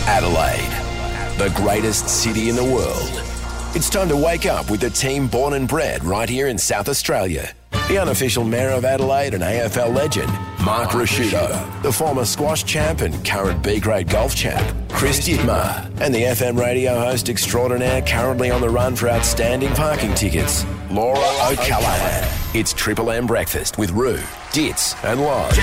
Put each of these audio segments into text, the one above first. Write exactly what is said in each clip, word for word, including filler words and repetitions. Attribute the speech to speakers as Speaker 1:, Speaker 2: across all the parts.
Speaker 1: Adelaide, the greatest city in the world. It's time to wake up with the team born and bred right here in South Australia. The unofficial mayor of Adelaide and A F L legend, Mark Ricciuto, the former squash champ and current B-grade golf champ, Chris Dittmar, and the F M radio host extraordinaire currently on the run for outstanding parking tickets, Laura O'Callaghan. It's Triple M Breakfast with Roo, Ditz and Loz.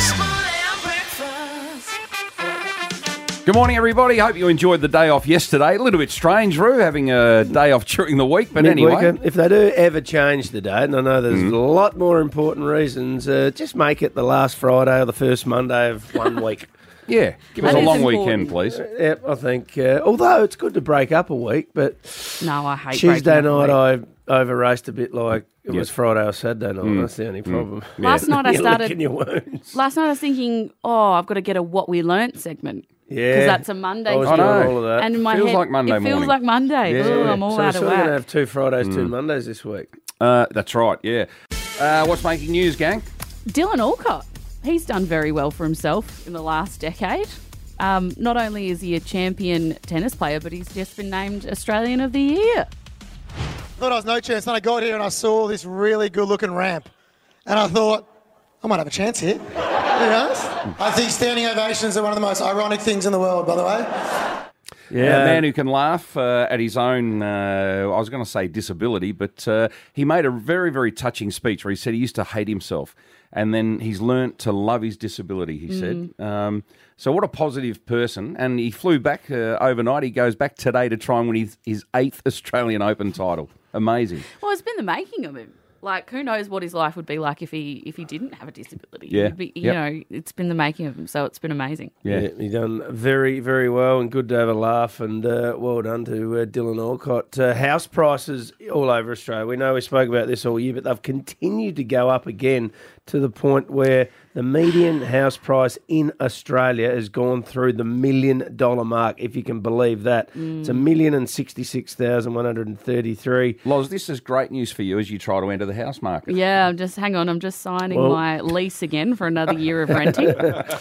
Speaker 2: Good morning, everybody. Hope you enjoyed the day off yesterday. A little bit strange, Roo, having a day off during the week, but anyway.
Speaker 3: Weekend, if they do ever change the date, and I know there's mm. a lot more important reasons, uh, just make it the last Friday or the first Monday of one week.
Speaker 2: Yeah, give us a long important. weekend, please.
Speaker 3: Uh, yep, I think. Uh, although it's good to break up a week, but
Speaker 4: no, I hate
Speaker 3: Tuesday night
Speaker 4: I
Speaker 3: over raced a bit like it
Speaker 2: yep.
Speaker 3: was Friday or Saturday night. Mm. That's the only problem.
Speaker 4: Mm. Last night I started.
Speaker 3: Your wounds.
Speaker 4: Last night I was thinking, oh, I've got to get a what we learnt segment.
Speaker 3: Yeah,
Speaker 4: because that's a Monday.
Speaker 3: I was
Speaker 4: thing.
Speaker 3: doing all of that.
Speaker 4: And in my
Speaker 2: feels
Speaker 4: head,
Speaker 2: like Monday
Speaker 4: it feels
Speaker 2: morning.
Speaker 4: like Monday.
Speaker 3: Yeah.
Speaker 4: Ooh, I'm all
Speaker 3: so
Speaker 4: out
Speaker 3: so
Speaker 4: of
Speaker 3: we're going to
Speaker 4: whack.
Speaker 3: have two Fridays,
Speaker 2: mm.
Speaker 3: two Mondays this week.
Speaker 2: Uh, that's right. Yeah. Uh, what's making news, gang?
Speaker 4: Dylan Alcott. He's done very well for himself in the last decade. Um, not only is he a champion tennis player, but he's just been named Australian of the Year.
Speaker 5: Thought I was no chance. Then I got here and I saw this really good-looking ramp, and I thought I might have a chance here. To be honest, I think standing ovations are one of the most ironic things in the world. By the way.
Speaker 2: Yeah, a man who can laugh uh, at his own, uh, I was going to say disability, but uh, he made a very, very touching speech where he said he used to hate himself, and then he's learnt to love his disability, he mm. said. Um, so what a positive person. And he flew back uh, overnight. He goes back today to try and win his, his eighth Australian Open title. Amazing.
Speaker 4: Well, it's been the making of him. Like, who knows what his life would be like if he if he didn't have a disability.
Speaker 2: Yeah.
Speaker 4: Be, you
Speaker 2: yep.
Speaker 4: know, it's been the making of him, so it's been amazing.
Speaker 3: Yeah, yeah he's done very, very well and good to have a laugh, and uh, well done to uh, Dylan Alcott. Uh, house prices all over Australia. We know we spoke about this all year, but they've continued to go up again to the point where the median house price in Australia has gone through the million dollar mark, if you can believe that. Mm. It's a million and sixty-six thousand one hundred and thirty-three.
Speaker 2: Loz, this is great news for you as you try to enter the house market.
Speaker 4: Yeah, I'm just hang on. I'm just signing
Speaker 3: well,
Speaker 4: my lease again for another year of renting.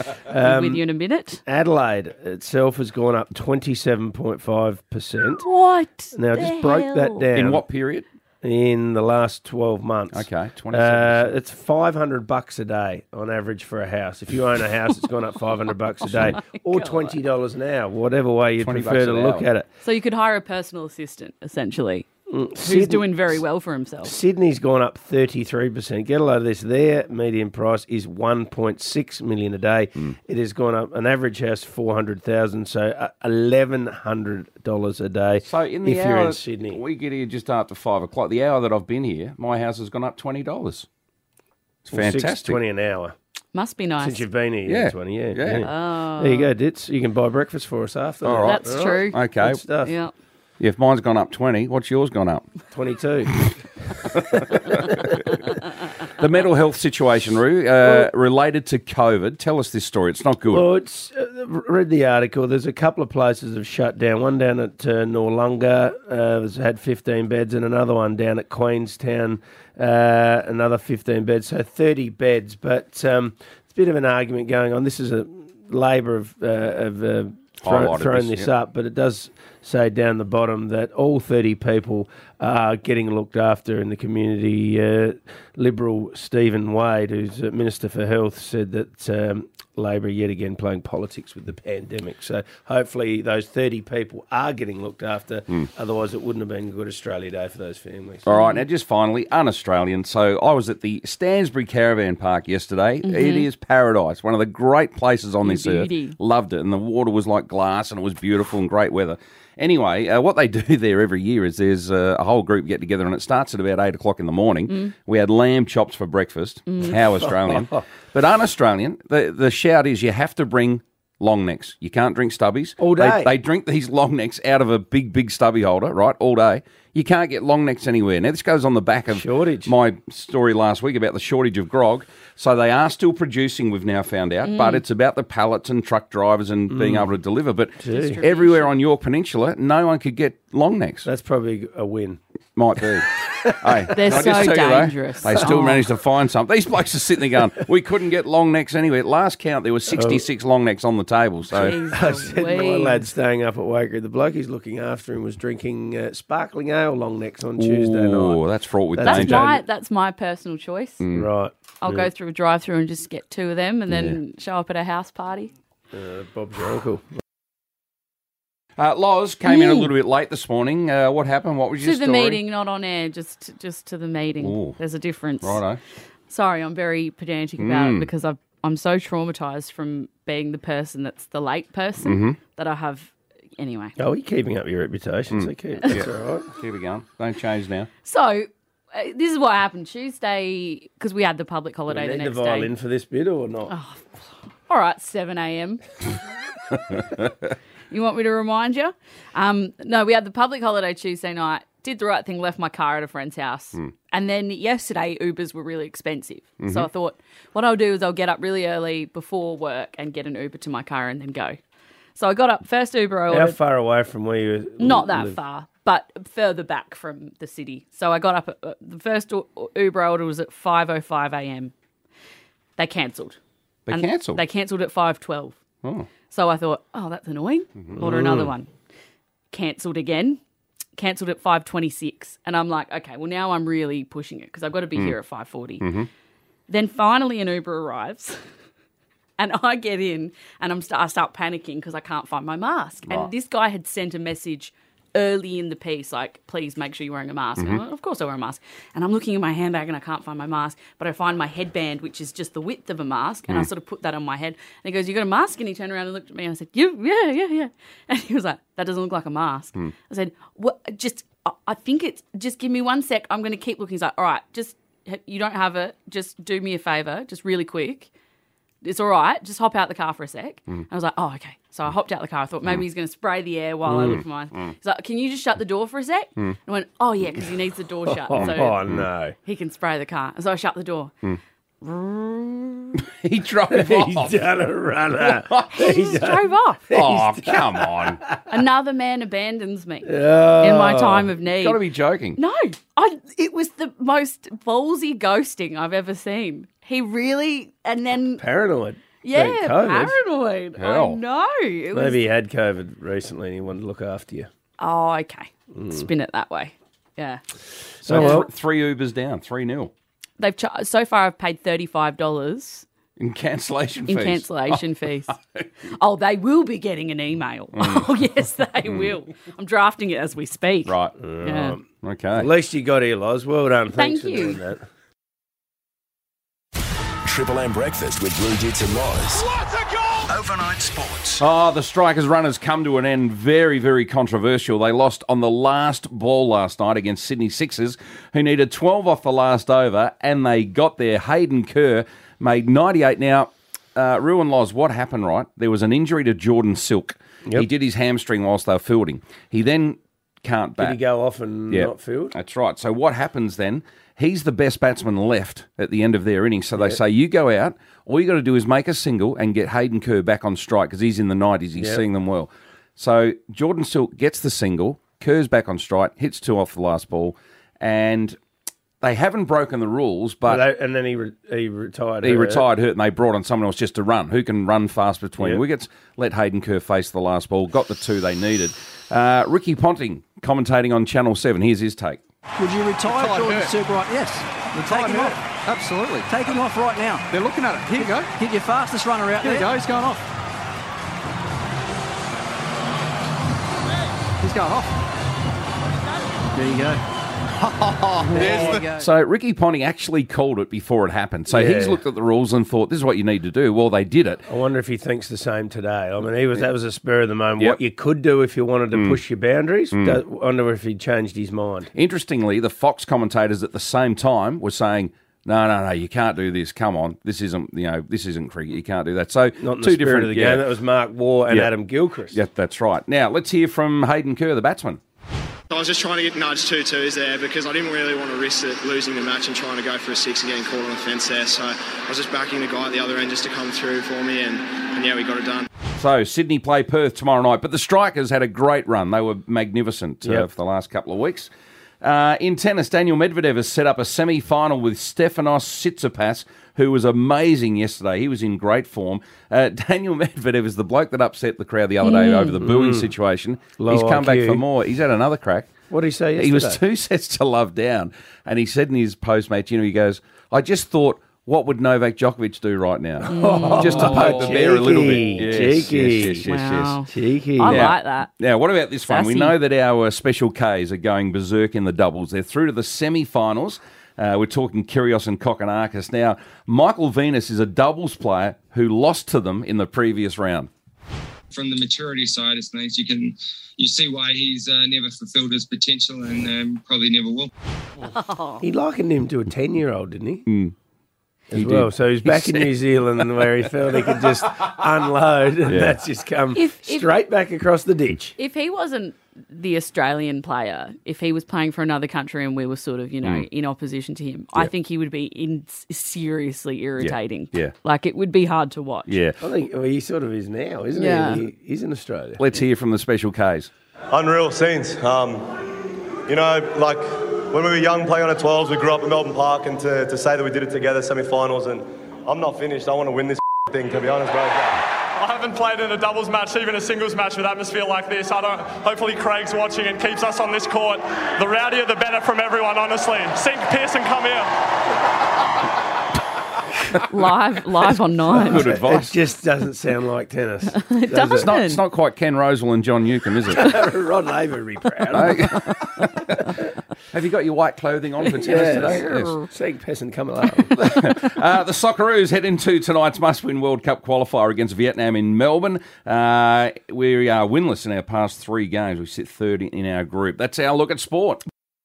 Speaker 4: um, with you in a minute.
Speaker 3: Adelaide itself has gone up twenty-seven point five percent.
Speaker 4: What?
Speaker 3: Now,
Speaker 4: the
Speaker 3: just broke
Speaker 4: hell?
Speaker 3: that down.
Speaker 2: In what period?
Speaker 3: In the last twelve months.
Speaker 2: Okay, twenty-seven percent.
Speaker 3: Uh, it's five hundred bucks a day on average for a house. If you own a house, it's gone up five hundred bucks a day,
Speaker 4: oh
Speaker 3: or
Speaker 4: God.
Speaker 3: twenty dollars an hour, whatever way you prefer to look
Speaker 2: hour.
Speaker 3: at it.
Speaker 4: So you could hire a personal assistant, essentially,
Speaker 3: mm,
Speaker 4: who's
Speaker 3: Sydney,
Speaker 4: doing very well for himself.
Speaker 3: Sydney's gone up thirty-three percent. Get a load of this. Their median price is one point six million dollars a day. Mm. It has gone up, an average house, four hundred thousand dollars, so eleven hundred dollars a day
Speaker 2: so in the
Speaker 3: if
Speaker 2: hour
Speaker 3: you're in Sydney.
Speaker 2: We get here just after five o'clock. The hour that I've been here, my house has gone up twenty dollars. It's
Speaker 3: well,
Speaker 2: fantastic.
Speaker 3: six twenty an hour.
Speaker 4: Must be nice.
Speaker 3: Since you've been here,
Speaker 2: yeah.
Speaker 3: twenty, yeah.
Speaker 2: yeah.
Speaker 4: Oh.
Speaker 3: There you go, Ditz. You can buy breakfast for us after.
Speaker 2: All right.
Speaker 4: That's
Speaker 3: All
Speaker 4: true.
Speaker 3: right.
Speaker 2: Okay.
Speaker 3: Good stuff.
Speaker 4: Yeah.
Speaker 2: Yeah, if mine's gone up twenty, what's yours gone up?
Speaker 3: twenty-two.
Speaker 2: The mental health situation, Roo, uh, related to COVID. Tell us this story. It's not good.
Speaker 3: Well, it's uh, read the article. There's a couple of places have shut down. One down at uh, Noarlunga uh, has had fifteen beds, and another one down at Queenstown, uh, another fifteen beds, so thirty beds. But um, it's a bit of an argument going on. This is a Labor of, uh, of uh, thrown, thrown this,
Speaker 2: this
Speaker 3: yeah. up, but it does say down the bottom that all thirty people are getting looked after in the community. Uh, Liberal Stephen Wade, who's Minister for Health, said that um, Labor yet again playing politics with the pandemic. So hopefully those thirty people are getting looked after. Mm. Otherwise, it wouldn't have been a good Australia Day for those families.
Speaker 2: All right, now just finally, un-Australian. So I was at the Stansbury Caravan Park yesterday. Mm-hmm. It is paradise, one of the great places on this
Speaker 4: Beauty.
Speaker 2: earth. Loved it, and the water was like glass, and it was beautiful and great weather. Anyway, uh, what they do there every year is there's uh, a whole group get together, and it starts at about eight o'clock in the morning. Mm. We had lamb chops for breakfast. Mm. How Australian. But un-Australian, the, the shout is you have to bring long necks. You can't drink stubbies.
Speaker 3: All day.
Speaker 2: They, they drink these long necks out of a big, big stubby holder, right, all day. You You can't get long necks anywhere. Now, this goes on the back of
Speaker 3: Shortage.
Speaker 2: my story last week about the shortage of grog. So they are still producing, we've now found out, but it's about the pallets and truck drivers and being able to deliver. But everywhere on York Peninsula, no one could get long necks.
Speaker 3: That's probably a win.
Speaker 2: Might be. Hey,
Speaker 4: They're
Speaker 2: can I just
Speaker 4: so
Speaker 2: tell you, though,
Speaker 4: dangerous.
Speaker 2: they still
Speaker 4: Oh.
Speaker 2: managed to find some. These blokes are sitting there going, we couldn't get long necks anywhere. At last count, there were sixty-six long necks on the table. So
Speaker 4: Jeez
Speaker 3: I said my
Speaker 4: Louise.
Speaker 3: lad staying up at Waker, the bloke he's looking after him was drinking uh, sparkling ale long necks on Tuesday
Speaker 2: Ooh,
Speaker 3: night.
Speaker 2: that's fraught with
Speaker 3: That's
Speaker 4: That's
Speaker 2: danger.
Speaker 4: my that's my personal choice.
Speaker 3: Right.
Speaker 4: I'll go through a drive-through and just get two of them, and then show up at a house party.
Speaker 3: Uh, Bob's your uncle.
Speaker 2: Uh, Loz came in a little bit late this morning. Uh, what happened? What was your
Speaker 4: To the
Speaker 2: story?
Speaker 4: meeting, not on air, just just to the meeting.
Speaker 2: Ooh.
Speaker 4: There's a difference.
Speaker 2: Righto.
Speaker 4: Sorry, I'm very pedantic about it because I've, I'm so traumatized from being the person that's the late person
Speaker 2: Mm-hmm.
Speaker 4: that I have. Anyway,
Speaker 3: Oh, you're keeping up your reputation, so keep that's all right.
Speaker 2: Keep it going. Don't change now.
Speaker 4: so uh, this is what happened Tuesday because we had the public holiday
Speaker 3: Do
Speaker 4: the
Speaker 3: you need to
Speaker 4: next
Speaker 3: violin
Speaker 4: day.
Speaker 3: in for this bit or not?
Speaker 4: All right, seven a.m. You want me to remind you? Um, no, we had the public holiday Tuesday night. Did the right thing, left my car at a friend's house. And then yesterday, Ubers were really expensive. So I thought, what I'll do is I'll get up really early before work and get an Uber to my car and then go. So I got up, first Uber I
Speaker 3: How
Speaker 4: ordered.
Speaker 3: far away from where you
Speaker 4: Not that
Speaker 3: live?
Speaker 4: far, but further back from the city. So I got up, at, uh, the first u- Uber I ordered was at five oh five a.m. They cancelled.
Speaker 2: They
Speaker 4: And
Speaker 2: cancelled.
Speaker 4: They cancelled at five twelve.
Speaker 2: Oh.
Speaker 4: So I thought, oh, that's annoying. Order another one. Cancelled again. Cancelled at five twenty-six. And I'm like, okay, well, now I'm really pushing it because I've got to be here at five forty. Then finally an Uber arrives. And I get in and I'm st- I start panicking because I can't find my mask.
Speaker 2: Right.
Speaker 4: And this guy had sent a message early in the piece, like, please make sure you're wearing a mask. And I'm like, of course I wear a mask. And I'm looking in my handbag and I can't find my mask, but I find my headband, which is just the width of a mask, and I sort of put that on my head. And he goes, you got a mask? And he turned around and looked at me and I said, you, yeah, yeah, yeah. And he was like, that doesn't look like a mask. I said, what? Just, I- I think it's, just give me one sec. I'm going to keep looking. He's like, all right, just, you don't have it. Just do me a favour, just really quick. It's all right. Just hop out the car for a sec. And I was like, oh, okay. So I hopped out the car. I thought maybe he's going to spray the air while I look for mine. He's like, can you just shut the door for a sec? And I went, oh, yeah, because he needs the door shut.
Speaker 3: Oh,
Speaker 4: so
Speaker 3: oh, no.
Speaker 4: he can spray the car. And so I shut the door.
Speaker 2: He drove
Speaker 3: He's
Speaker 2: off.
Speaker 3: done a runner.
Speaker 4: He just drove off.
Speaker 2: Oh, come on.
Speaker 4: Another man abandons me
Speaker 3: Oh.
Speaker 4: in my time of need.
Speaker 2: Got to be joking.
Speaker 4: No, I, it was the most ballsy ghosting I've ever seen. He really, and then,
Speaker 3: Paranoid.
Speaker 4: yeah,
Speaker 3: Being COVID.
Speaker 4: paranoid.
Speaker 2: Hell.
Speaker 4: I know. It was,
Speaker 3: Maybe he had COVID recently and he wanted to look after you.
Speaker 4: oh, okay. Spin it that way. Yeah.
Speaker 2: So
Speaker 3: Oh, well.
Speaker 2: th- three Ubers down, three nil
Speaker 4: They've char- so far I've paid thirty-five dollars
Speaker 2: in cancellation
Speaker 4: in
Speaker 2: fees.
Speaker 4: cancellation fees. Oh, they will be getting an email. Oh, yes, they will. I'm drafting it as we speak.
Speaker 2: Right.
Speaker 4: Yeah.
Speaker 2: Okay.
Speaker 3: At least you got here, Loz. Well done. Thanks
Speaker 4: Thank
Speaker 3: for
Speaker 4: you.
Speaker 3: doing that.
Speaker 1: Triple M breakfast with Blue Dits and Loz.
Speaker 6: Overnight Sports.
Speaker 2: Oh, the Strikers run has come to an end. Very, very controversial. They lost on the last ball last night against Sydney Sixers, who needed twelve off the last over, and they got there. Hayden Kerr made ninety-eight. Now, uh, Ruin Loz, what happened, right? There was an injury to Jordan Silk.
Speaker 3: Yep.
Speaker 2: He did his hamstring whilst they were fielding. He then can't bat.
Speaker 3: Did he go off and
Speaker 2: Yeah.
Speaker 3: not field?
Speaker 2: That's right. So what happens then? He's the best batsman left at the end of their innings. So they say, you go out, all you got to do is make a single and get Hayden Kerr back on strike because he's in the nineties. He's
Speaker 3: Yep.
Speaker 2: seeing them well. So Jordan Silk gets the single, Kerr's back on strike, hits two off the last ball, and they haven't broken the rules, but
Speaker 3: They- and then he re- he retired.
Speaker 2: he
Speaker 3: hurt.
Speaker 2: retired hurt and they brought on someone else just to run. Who can run fast between
Speaker 3: Yep.
Speaker 2: wickets? Let Hayden Kerr face the last ball. Got the two they needed. Uh, Ricky Ponting commentating on Channel seven. Here's his take.
Speaker 7: Would you retire Jordan Silk right? Yes. Take him
Speaker 8: hurt.
Speaker 7: off.
Speaker 8: Absolutely.
Speaker 7: Take him off right now.
Speaker 8: They're looking at it. Here you go.
Speaker 7: Get your fastest runner out
Speaker 8: Here we
Speaker 7: there.
Speaker 8: go. He's going off. He's going off.
Speaker 7: There you go.
Speaker 8: There's the...
Speaker 7: go.
Speaker 2: So Ricky Ponting actually called it before it happened. So
Speaker 3: Yeah.
Speaker 2: he's looked at the rules and thought, this is what you need to do. Well, they did it.
Speaker 3: I wonder if he thinks the same today. I mean, he was that was a spur of the moment.
Speaker 2: Yep.
Speaker 3: What you could do if you wanted to
Speaker 2: Mm.
Speaker 3: push your boundaries. I wonder if he changed his mind.
Speaker 2: Interestingly, the Fox commentators at the same time were saying, no, no, no, you can't do this. Come on. This isn't, you know, this isn't cricket. You can't do that. So
Speaker 3: Not in
Speaker 2: two
Speaker 3: the spirit
Speaker 2: different
Speaker 3: of the
Speaker 2: yeah.
Speaker 3: game. That was Mark Waugh and
Speaker 2: Yeah.
Speaker 3: Adam Gilchrist.
Speaker 2: Yeah, that's right. Now, let's hear from Hayden Kerr, the batsman.
Speaker 9: I was just trying to get nudged two twos there because I didn't really want to risk it, losing the match and trying to go for a six and getting caught on the fence there. So I was just backing the guy at the other end just to come through for me, and, and yeah, we got it done.
Speaker 2: So Sydney play Perth tomorrow night, but the Strikers had a great run. They were magnificent uh,
Speaker 3: Yep.
Speaker 2: for the last couple of weeks. Uh, in tennis, Daniel Medvedev has set up a semi-final with Stefanos Tsitsipas, who was amazing yesterday. He was in great form. Uh, Daniel Medvedev is the bloke that upset the crowd the other day over the booing situation.
Speaker 3: Low
Speaker 2: He's come
Speaker 3: I Q.
Speaker 2: back for more. He's had another crack.
Speaker 3: What did he say yesterday?
Speaker 2: He was two sets to love down, and he said in his post-match, you know, he goes, I just thought, what would Novak Djokovic do right now? Just to poke the bear a little bit. Yes,
Speaker 3: Cheeky.
Speaker 2: yes, yes, yes,
Speaker 4: Wow.
Speaker 2: yes.
Speaker 3: Cheeky.
Speaker 4: I
Speaker 2: Now-
Speaker 4: like that.
Speaker 2: Now, what about this one? We
Speaker 4: Sassy.
Speaker 2: know that our uh, special Ks are going berserk in the doubles. They're through to the semi-finals. Uh, we're talking Kyrgios and Kokkinakis. Now, Michael Venus is a doubles player who lost to them in the previous round.
Speaker 10: From the maturity side of things, you can you see why he's uh, never fulfilled his potential and um, probably never will.
Speaker 3: He likened him to a ten-year-old, didn't he?
Speaker 2: Mm.
Speaker 3: As
Speaker 2: He
Speaker 3: well.
Speaker 2: did.
Speaker 3: So he's back
Speaker 2: He
Speaker 3: in
Speaker 2: said-
Speaker 3: New Zealand where he felt he could just unload, and
Speaker 2: Yeah.
Speaker 3: that's just come
Speaker 4: If- if-
Speaker 3: straight back across the ditch.
Speaker 4: If he wasn't the Australian player, if he was playing for another country and we were sort of, you know,
Speaker 2: Mm.
Speaker 4: in opposition to him, I think he would be in seriously irritating.
Speaker 2: Yeah.
Speaker 4: Like it would be hard to watch.
Speaker 2: Yeah.
Speaker 3: I think well, he sort of is now, isn't
Speaker 4: Yeah.
Speaker 3: he? he? He's in Australia.
Speaker 2: Let's hear from the special Ks.
Speaker 11: Unreal scenes. Um, you know, like when we were young playing on a twelves, we grew up in Melbourne Park, and to, to say that we did it together, semi-finals, and I'm not finished. I want to win this thing, to be honest, bro.
Speaker 12: I haven't played in a doubles match, even a singles match with atmosphere like this. I don't. Hopefully Craig's watching and keeps us on this court. The rowdier, the better from everyone, honestly. Sink, Pearson, come here.
Speaker 4: live, live on nine.
Speaker 2: Good advice.
Speaker 3: It just doesn't sound like tennis.
Speaker 4: It
Speaker 3: does
Speaker 2: It's not, it's not quite Ken Rosewell and John Newcomb, is it?
Speaker 3: Rod Laver would be proud.
Speaker 2: Have you got your white clothing on for tennis today? Yes.
Speaker 3: Seek Peasant, come along.
Speaker 2: Uh, the Socceroos head into tonight's must-win World Cup qualifier against Vietnam in Melbourne. Uh, we are winless in our past three games. We sit third in our group. That's our look at sport.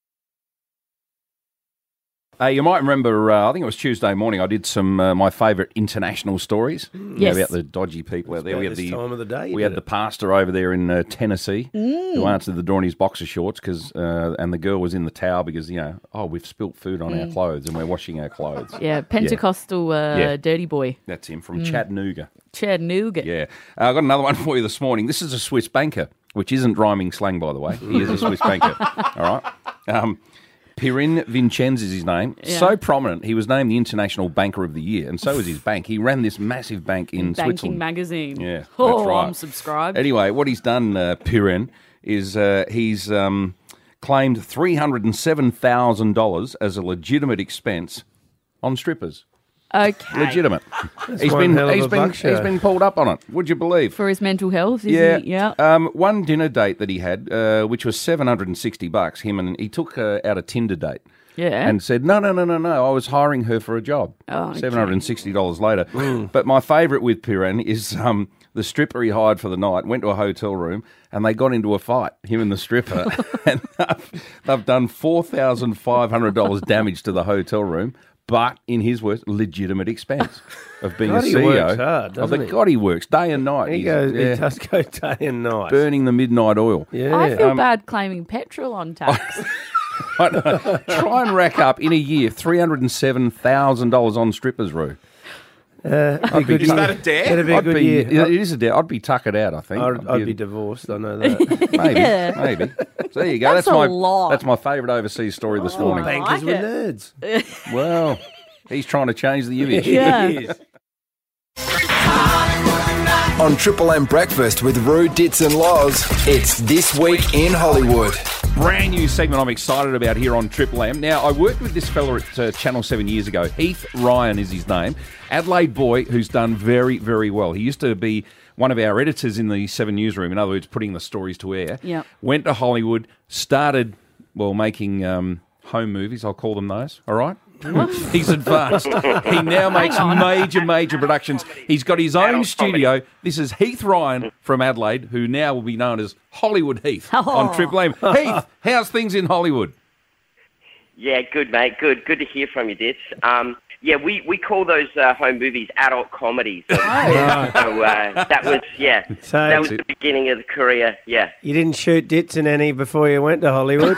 Speaker 2: Uh, you might remember, uh, I think it was Tuesday morning, I did some uh, my favourite international stories you know,
Speaker 4: Yes.
Speaker 2: about the dodgy people out there.
Speaker 3: about
Speaker 2: We had
Speaker 3: this
Speaker 2: the
Speaker 3: time of the day you
Speaker 2: we
Speaker 3: did
Speaker 2: had the
Speaker 3: it.
Speaker 2: pastor over there in uh, Tennessee who answered the door in his boxer shorts because, uh, and the girl was in the towel because you know, oh, we've spilt food on our clothes and we're washing our clothes.
Speaker 4: Yeah, Pentecostal Uh,
Speaker 2: Yeah.
Speaker 4: dirty boy.
Speaker 2: That's him from Chattanooga.
Speaker 4: Chattanooga.
Speaker 2: Yeah. Uh, I've got another one for you this morning. This is a Swiss banker, which isn't rhyming slang, by the way. He is a Swiss banker. All right. Um, Pirin Vincenz is his name.
Speaker 4: Yeah.
Speaker 2: So prominent, he was named the International Banker of the Year, and so was his bank. He ran this massive bank in
Speaker 4: Banking
Speaker 2: Switzerland.
Speaker 4: magazine.
Speaker 2: Yeah,
Speaker 4: Oh,
Speaker 2: that's right.
Speaker 4: I'm subscribed.
Speaker 2: Anyway, what he's done, uh, Pirin, is uh, he's um, claimed three hundred seven thousand dollars as a legitimate expense on strippers.
Speaker 4: Okay.
Speaker 2: Legitimate. He's
Speaker 3: one
Speaker 2: been
Speaker 3: hell of
Speaker 2: he's
Speaker 3: a
Speaker 2: been
Speaker 3: buck show.
Speaker 2: he's been pulled up on it. Would you believe?
Speaker 4: For his mental health, is
Speaker 2: Yeah,
Speaker 4: he? Yeah.
Speaker 2: Um, one dinner date that he had, uh, which was seven hundred and sixty bucks. Him and he took uh, out a Tinder date.
Speaker 4: Yeah.
Speaker 2: And said, no, no, no, no, no. I was hiring her for a job.
Speaker 4: Oh, okay.
Speaker 2: seven hundred and sixty dollars later. But my favourite with Piran is um, the stripper he hired for the night went to a hotel room and they got into a fight, him and the stripper. and they've, they've done four thousand five hundred dollars damage to the hotel room. But in his words, legitimate expense of being
Speaker 3: God,
Speaker 2: a
Speaker 3: he
Speaker 2: C E O.
Speaker 3: works hard,
Speaker 2: oh,
Speaker 3: doesn't
Speaker 2: the
Speaker 3: he?
Speaker 2: God, he works day and night.
Speaker 3: He
Speaker 2: He's-
Speaker 3: goes.
Speaker 2: yeah,
Speaker 3: He does go day and night.
Speaker 2: burning the midnight oil.
Speaker 3: Yeah.
Speaker 4: I feel
Speaker 2: Um,
Speaker 4: bad claiming petrol on tax.
Speaker 2: I know. Try and rack up in a year three hundred and seven thousand dollars on strippers, Roo.
Speaker 3: Uh,
Speaker 2: I'd be
Speaker 3: good
Speaker 2: Is
Speaker 3: year.
Speaker 2: that
Speaker 13: a dare?
Speaker 3: It'd be a
Speaker 2: I'd
Speaker 3: good
Speaker 2: be,
Speaker 3: year.
Speaker 2: it is a dare. I'd be tuckered out. I think.
Speaker 3: I'd, I'd be divorced. I know that.
Speaker 2: maybe,
Speaker 4: Yeah.
Speaker 2: maybe. So there you go.
Speaker 4: That's
Speaker 2: That's,
Speaker 4: a
Speaker 2: my
Speaker 4: lot.
Speaker 2: that's my favourite overseas story this morning.
Speaker 4: I
Speaker 3: Bankers
Speaker 4: like
Speaker 3: were
Speaker 4: it.
Speaker 3: nerds.
Speaker 2: Well, he's trying to change the image.
Speaker 4: Yeah.
Speaker 3: He is.
Speaker 1: On Triple M Breakfast with Roo, Dits and Loz, it's This Week in Hollywood.
Speaker 2: Brand new segment I'm excited about here on Triple M. Now, I worked with this fella at uh, Channel seven years ago. Heath Ryan is his name. Adelaide boy who's done very, very well. He used to be one of our editors in the Seven newsroom, in other words, putting the stories to air.
Speaker 4: Yep.
Speaker 2: Went to Hollywood, started, well, making um, home movies, I'll call them those, all right? He's advanced. He now makes major, major productions. He's got his own studio. This is Heath Ryan from Adelaide, who now will be known as Hollywood Heath on Triple M. Heath, how's things in Hollywood?
Speaker 14: Yeah, good, mate. Good. Good to hear from you, Dits. Um,
Speaker 13: Yeah, we, we call those uh, home movies adult comedies. So, so uh, that was, yeah,
Speaker 3: So-
Speaker 13: that was the beginning of the career, yeah.
Speaker 3: You didn't shoot dits in any before you went to Hollywood?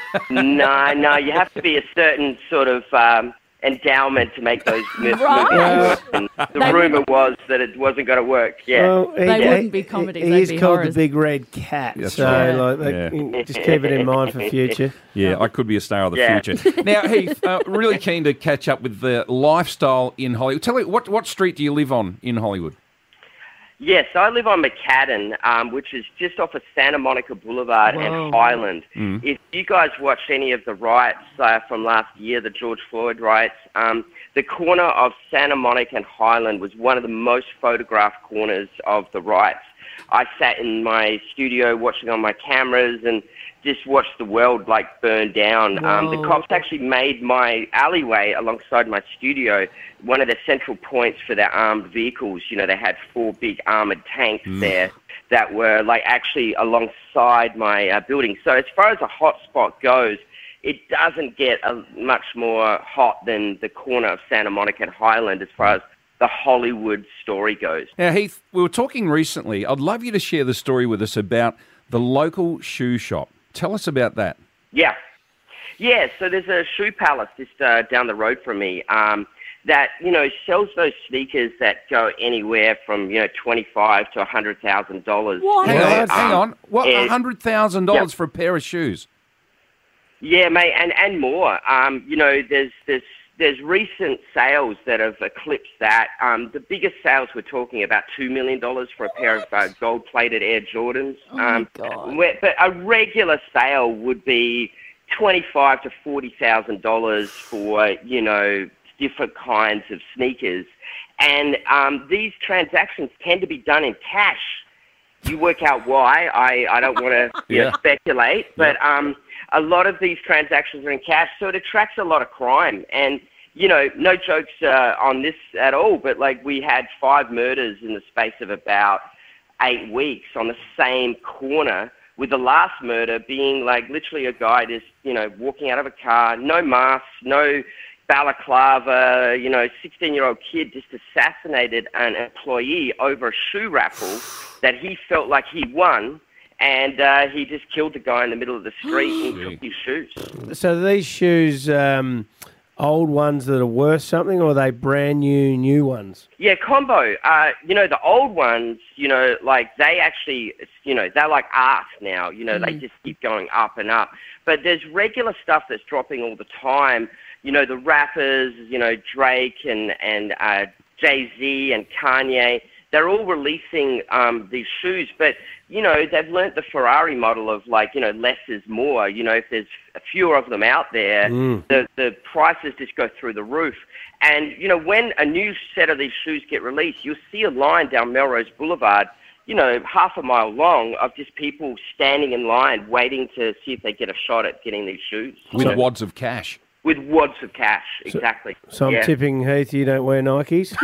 Speaker 13: No, no, you have to be a certain sort of um, endowment to make those mo-
Speaker 4: Right.
Speaker 13: movies work. And the
Speaker 4: They
Speaker 13: rumour was that it wasn't going to work, yeah.
Speaker 3: Well, he-
Speaker 4: They
Speaker 3: he-
Speaker 4: wouldn't be comedies,
Speaker 3: He,
Speaker 4: they'd
Speaker 3: is
Speaker 4: be
Speaker 3: called
Speaker 4: horrors.
Speaker 3: the Big Red Cat,
Speaker 2: That's
Speaker 3: so
Speaker 2: right.
Speaker 3: like, they-
Speaker 2: Yeah.
Speaker 3: you just keep it in mind for future.
Speaker 2: Yeah, I could be a star of the
Speaker 13: Yeah.
Speaker 2: future. Now, Heath, uh, really keen to catch up with the lifestyle in Hollywood. Tell me, what, what street do you live on in Hollywood?
Speaker 13: Yes, I live on McCadden, um, which is just off of Santa Monica Boulevard
Speaker 4: Whoa.
Speaker 13: and Highland.
Speaker 2: Mm.
Speaker 13: If you guys watched any of the riots uh, from last year, the George Floyd riots, um, the corner of Santa Monica and Highland was one of the most photographed corners of the riots. I sat in my studio watching on my cameras and just watched the world like burn down. Um, the
Speaker 4: Whoa.
Speaker 13: cops actually made my alleyway alongside my studio one of the central points for their armed vehicles. You know, they had four big armored tanks there that were like actually alongside my uh, building. So as far as a hot spot goes, it doesn't get uh, much more hot than the corner of Santa Monica and Highland as far as the Hollywood story goes.
Speaker 2: Now, Heath, we were talking recently. I'd love you to share the story with us about the local shoe shop. Tell us about that.
Speaker 13: Yeah. Yeah, so there's a shoe palace just uh, down the road from me um, that, you know, sells those sneakers that go anywhere from, you know, twenty-five to one hundred thousand dollars.
Speaker 4: What?
Speaker 2: Hang on, hang
Speaker 13: Um,
Speaker 2: on. What,
Speaker 13: and-
Speaker 2: one hundred thousand dollars
Speaker 13: Yep.
Speaker 2: for a pair of shoes?
Speaker 13: Yeah, mate, and, and more. Um, you know, there's there's there's recent sales that have eclipsed that. Um, the biggest sales we're talking about two million dollars for a pair of uh, gold-plated Air Jordans.
Speaker 4: Oh my
Speaker 13: um,
Speaker 4: God.
Speaker 13: where, but a regular sale would be twenty-five to forty thousand dollars for, you know, different kinds of sneakers, and um, these transactions tend to be done in cash. You work out why. I, I don't want to you know,
Speaker 2: Yeah.
Speaker 13: speculate, but um, a lot of these transactions are in cash, so it attracts a lot of crime. And, you know, no jokes uh, on this at all, but, like, we had five murders in the space of about eight weeks on the same corner, with the last murder being, like, literally a guy just, you know, walking out of a car, no mask, no balaclava, you know, sixteen-year-old kid just assassinated an employee over a shoe raffle that he felt like he won, and uh, he just killed the guy in the middle of the street and took his shoes.
Speaker 3: So are these shoes um, old ones that are worth something, or are they brand new, new ones?
Speaker 13: Yeah, combo. Uh, you know, the old ones, you know, like they actually, you know, they're like art now. You know, they just keep going up and up. But there's regular stuff that's dropping all the time. You know, the rappers, you know, Drake and, and uh, Jay-Z and Kanye, they're all releasing um, these shoes. But, you know, they've learnt the Ferrari model of, like, you know, less is more. You know, if there's fewer of them out there,
Speaker 3: Mm.
Speaker 13: the, the prices just go through the roof. And, you know, when a new set of these shoes get released, you'll see a line down Melrose Boulevard, you know, half a mile long, of just people standing in line waiting to see if they get a shot at getting these shoes.
Speaker 2: With
Speaker 13: So-
Speaker 2: wads of cash.
Speaker 13: with wads of cash, exactly.
Speaker 3: So I'm
Speaker 13: yeah.
Speaker 3: tipping, Heath, you don't wear Nikes?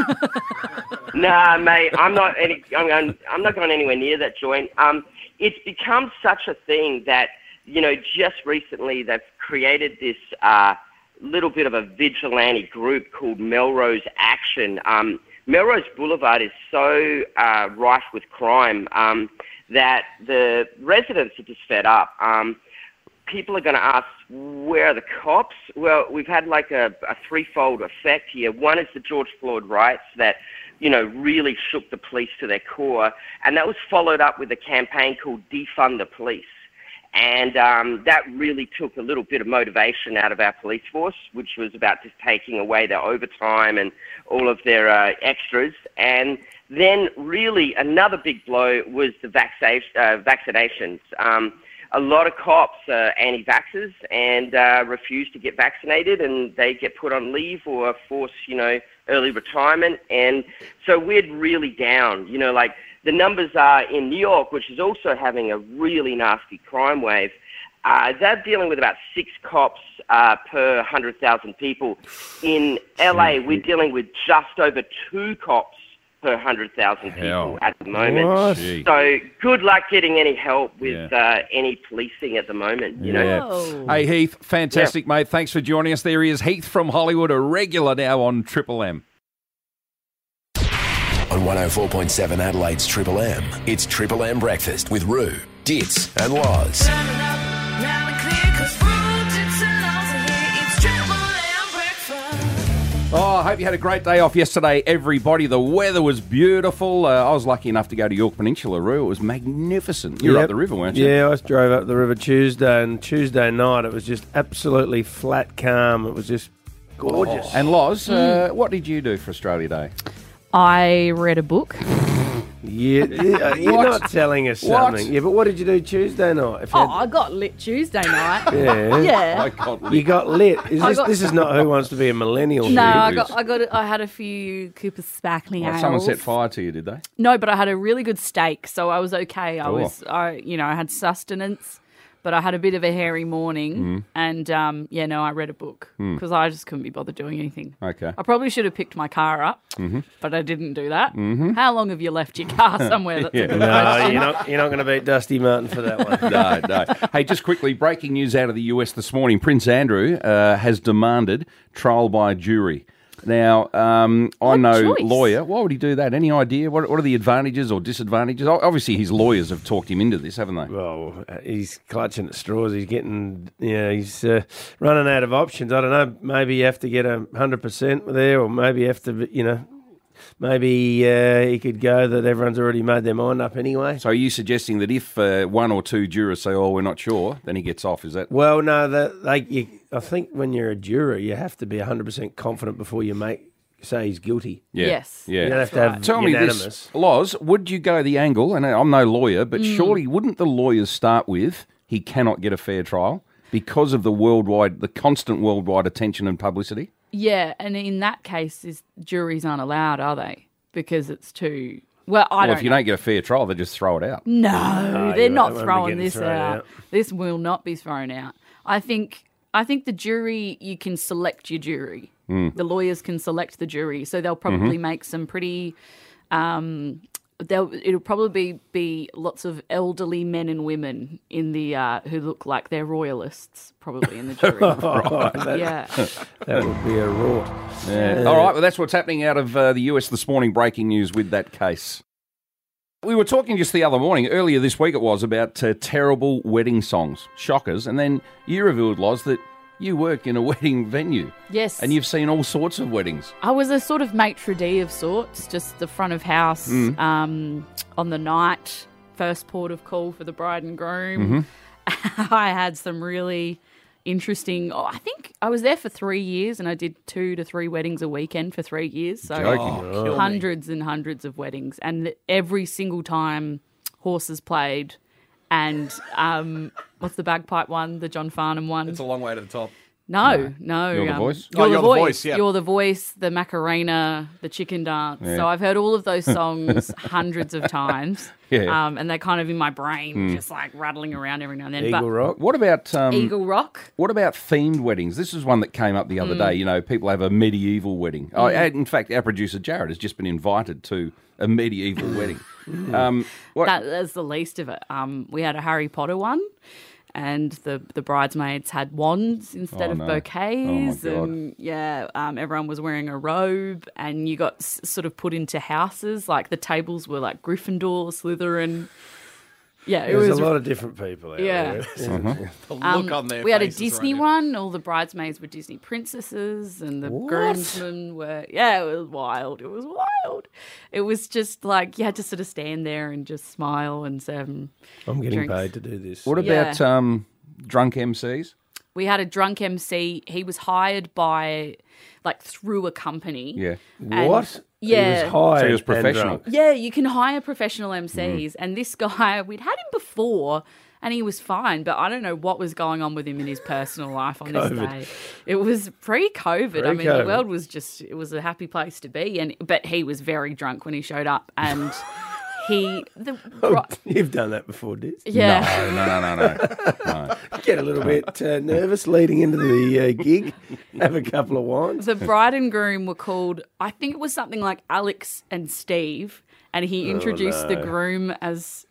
Speaker 13: Nah, mate, I'm not any. I'm, going, I'm not going anywhere near that joint. Um, it's become such a thing that, you know, just recently they've created this uh, little bit of a vigilante group called Melrose Action. Um, Melrose Boulevard is so uh, rife with crime um, that the residents are just fed up. Um, people are going to ask, where are the cops? Well, we've had like a, a threefold effect here. One is the George Floyd riots that, you know, really shook the police to their core. And that was followed up with a campaign called Defund the Police. And um, that really took a little bit of motivation out of our police force, which was about just taking away their overtime and all of their uh, extras. And then really another big blow was the vaccine, uh, vaccinations. Um, a lot of cops are anti-vaxxers and uh, refuse to get vaccinated, and they get put on leave or force, you know, early retirement. And so we're really down. You know, like the numbers are in New York, which is also having a really nasty crime wave. Uh, they're dealing with about six cops uh, per one hundred thousand people. In L A, we're dealing with just over two cops per one hundred thousand people
Speaker 2: Hell.
Speaker 13: at the moment.
Speaker 2: What? Gee.
Speaker 13: So good luck getting any help with uh, any policing at the moment, you know.
Speaker 2: Whoa. Hey, Heath, fantastic, mate. Thanks for joining us. There he is, Heath from Hollywood, a regular now on Triple M.
Speaker 1: On one oh four point seven Adelaide's Triple M, it's Triple M Breakfast with Roo, Ditz and Loz.
Speaker 2: Oh, I hope you had a great day off yesterday, everybody. The weather was beautiful. Uh, I was lucky enough to go to York Peninsula, Roo. It was magnificent. You were
Speaker 3: Yep.
Speaker 2: up the river, weren't you?
Speaker 3: Yeah, I drove up the river Tuesday, and Tuesday night it was just absolutely flat calm. It was just gorgeous.
Speaker 2: And Loz, uh,
Speaker 4: Mm.
Speaker 2: what did you do for Australia Day?
Speaker 4: I read a book.
Speaker 3: Yeah, yeah, you're
Speaker 2: What?
Speaker 3: not telling us
Speaker 2: What?
Speaker 3: something. Yeah, but what did you do Tuesday night? If you
Speaker 4: Oh,
Speaker 3: had-
Speaker 4: I got lit Tuesday night.
Speaker 3: Yeah.
Speaker 4: Yeah.
Speaker 2: I got lit.
Speaker 3: You got lit. Is
Speaker 4: I
Speaker 3: this,
Speaker 4: got-
Speaker 3: this is not Who Wants to Be a Millennial.
Speaker 4: No,
Speaker 3: here.
Speaker 4: I got, I got, I had a few Cooper Sparkling
Speaker 2: Well,
Speaker 4: ales.
Speaker 2: someone set fire to you, did they?
Speaker 4: No, but I had a really good steak, so I was okay. I
Speaker 2: Oh.
Speaker 4: was, I, you know, I had sustenance, but I had a bit of a hairy morning,
Speaker 2: Mm.
Speaker 4: and um, yeah, no, I read a book
Speaker 2: Mm.
Speaker 4: because I just couldn't be bothered doing anything.
Speaker 2: Okay.
Speaker 4: I probably should have picked my car up,
Speaker 2: Mhm.
Speaker 4: but I didn't do that.
Speaker 2: Mhm.
Speaker 4: How long have you left your car somewhere? That's
Speaker 2: Yeah.
Speaker 4: a good
Speaker 3: No,
Speaker 4: question.
Speaker 3: you're not. You're not going to beat Dusty Martin for that one.
Speaker 2: no, no. Hey, just quickly, breaking news out of the U S this morning. Prince Andrew uh, has demanded trial by jury. Now, um, I
Speaker 4: What
Speaker 2: know
Speaker 4: choice?
Speaker 2: lawyer. Why would he do that? Any idea? What, what are the advantages or disadvantages? O- Obviously, his lawyers have talked him into this, haven't they?
Speaker 3: Well, uh, he's clutching at straws. He's getting, you know, he's uh, running out of options. I don't know. Maybe you have to get a hundred percent there, or maybe you have to, you know, maybe uh, he could go that everyone's already made their mind up anyway.
Speaker 2: So, are you suggesting that if uh, one or two jurors say, "Oh, we're not sure," then he gets off? Is that?
Speaker 3: Well, no, that like you, I think when you're a juror, you have to be a hundred percent confident before you make say he's guilty.
Speaker 2: Yeah.
Speaker 4: Yes.
Speaker 2: Yeah.
Speaker 3: You don't have to have
Speaker 2: Tell me
Speaker 3: unanimous.
Speaker 2: this, Loz, would you go the angle, and I'm no lawyer, but
Speaker 4: Mm.
Speaker 2: surely wouldn't the lawyers start with he cannot get a fair trial because of the worldwide, the constant worldwide attention and publicity?
Speaker 4: Yeah, and in that case, is juries aren't allowed, are they? Because it's too. Well, I
Speaker 2: well,
Speaker 4: don't
Speaker 2: if you
Speaker 4: know.
Speaker 2: don't get a fair trial, they just throw it out.
Speaker 4: No,
Speaker 3: No,
Speaker 4: they're
Speaker 3: you
Speaker 4: not
Speaker 3: won't be
Speaker 4: throwing
Speaker 3: getting
Speaker 4: this
Speaker 3: thrown
Speaker 4: out.
Speaker 3: out.
Speaker 4: This will not be thrown out. I think. I think the jury. You can select your jury.
Speaker 2: Mm.
Speaker 4: The lawyers can select the jury, so they'll probably
Speaker 2: Mhm.
Speaker 4: make some pretty. Um, they'll. It'll probably be, be lots of elderly men and women in the uh, who look like they're royalists, probably in the jury.
Speaker 3: Right, that-
Speaker 4: Yeah.
Speaker 3: that would be a rort.
Speaker 2: Yeah. All right, well, that's what's happening out of uh, the U S this morning. Breaking news with that case. We were talking just the other morning, earlier this week it was, about uh, terrible wedding songs, shockers, and then you revealed, Loz, that you work in a wedding venue.
Speaker 4: Yes.
Speaker 2: And you've seen all sorts of weddings.
Speaker 4: I was a sort of maitre d' of sorts, just the front of house
Speaker 2: Mm.
Speaker 4: um, on the night, first port of call for the bride and groom.
Speaker 2: Mm-hmm.
Speaker 4: I had some really interesting. Oh, I think I was there for three years, and I did two to three weddings a weekend for three years. So
Speaker 2: Joking. Oh, kill me.
Speaker 4: hundreds and hundreds of weddings, and every single time horses played. And um, what's the bagpipe one? The John Farnham one?
Speaker 14: It's a long way to the top.
Speaker 4: No, no.
Speaker 2: You're the
Speaker 4: um,
Speaker 2: Voice?
Speaker 4: You're,
Speaker 14: Oh,
Speaker 4: the,
Speaker 14: You're the
Speaker 4: voice.
Speaker 14: Voice, yeah.
Speaker 4: You're the voice, the Macarena, the chicken dance.
Speaker 2: Yeah.
Speaker 4: So I've heard all of those songs hundreds of times.
Speaker 2: Yeah.
Speaker 4: Um, and they're kind of in my brain,
Speaker 2: Mm.
Speaker 4: just like rattling around every now and then.
Speaker 3: Eagle
Speaker 4: but
Speaker 3: Rock.
Speaker 2: What about um,
Speaker 4: Eagle Rock.
Speaker 2: What about themed weddings? This is one that came up the other
Speaker 4: Mm.
Speaker 2: day. You know, people have a medieval wedding. Oh,
Speaker 4: Mm.
Speaker 2: and in fact, our producer Jared has just been invited to a medieval wedding. Um, what,
Speaker 4: That, that's the least of it. Um, we had a Harry Potter one. And the, the bridesmaids had wands instead
Speaker 2: Oh,
Speaker 4: of
Speaker 2: no.
Speaker 4: bouquets.
Speaker 2: Oh, my God.
Speaker 4: And yeah, um, everyone was wearing a robe, and you got s- sort of put into houses. Like the tables were like Gryffindor, Slytherin. Yeah, it
Speaker 3: There's
Speaker 4: was
Speaker 3: a lot of different people out
Speaker 4: Yeah.
Speaker 3: there.
Speaker 2: Uh-huh.
Speaker 14: The look
Speaker 4: Um,
Speaker 14: on their
Speaker 4: we had a
Speaker 14: faces
Speaker 4: Disney
Speaker 14: right now.
Speaker 4: one. All the bridesmaids were Disney princesses, and the
Speaker 3: What?
Speaker 4: groomsmen were. Yeah, it was wild. It was wild. It was just like you had to sort of stand there and just smile and say, um,
Speaker 3: I'm getting
Speaker 4: drinks.
Speaker 3: paid to do this.
Speaker 2: what about
Speaker 4: Yeah.
Speaker 2: um, drunk M Cs?
Speaker 4: We had a drunk M C. He was hired by, like, through a company.
Speaker 2: Yeah.
Speaker 4: And-
Speaker 3: What?
Speaker 4: Yeah.
Speaker 3: He was hired
Speaker 2: So he was
Speaker 3: and
Speaker 2: professional.
Speaker 3: drunk.
Speaker 4: Yeah, you can hire professional M Cs. And this guy, we'd had him before, and he was fine, but I don't know what was going on with him in his personal life on this
Speaker 3: COVID.
Speaker 4: day. It was pre-COVID. I mean, the
Speaker 3: Pre-COVID.
Speaker 4: world was just, it was a happy place to be. And But he was very drunk when he showed up, and he the
Speaker 3: Oh, you've done that before, Diz.
Speaker 4: Yeah.
Speaker 2: No, no, no, no. no.
Speaker 3: Get a little bit uh, nervous leading into the uh, gig. Have a couple of wines.
Speaker 4: The bride and groom were called, I think it was something like Alex and Steve, and he introduced
Speaker 3: Oh,
Speaker 4: the
Speaker 3: no.
Speaker 4: groom as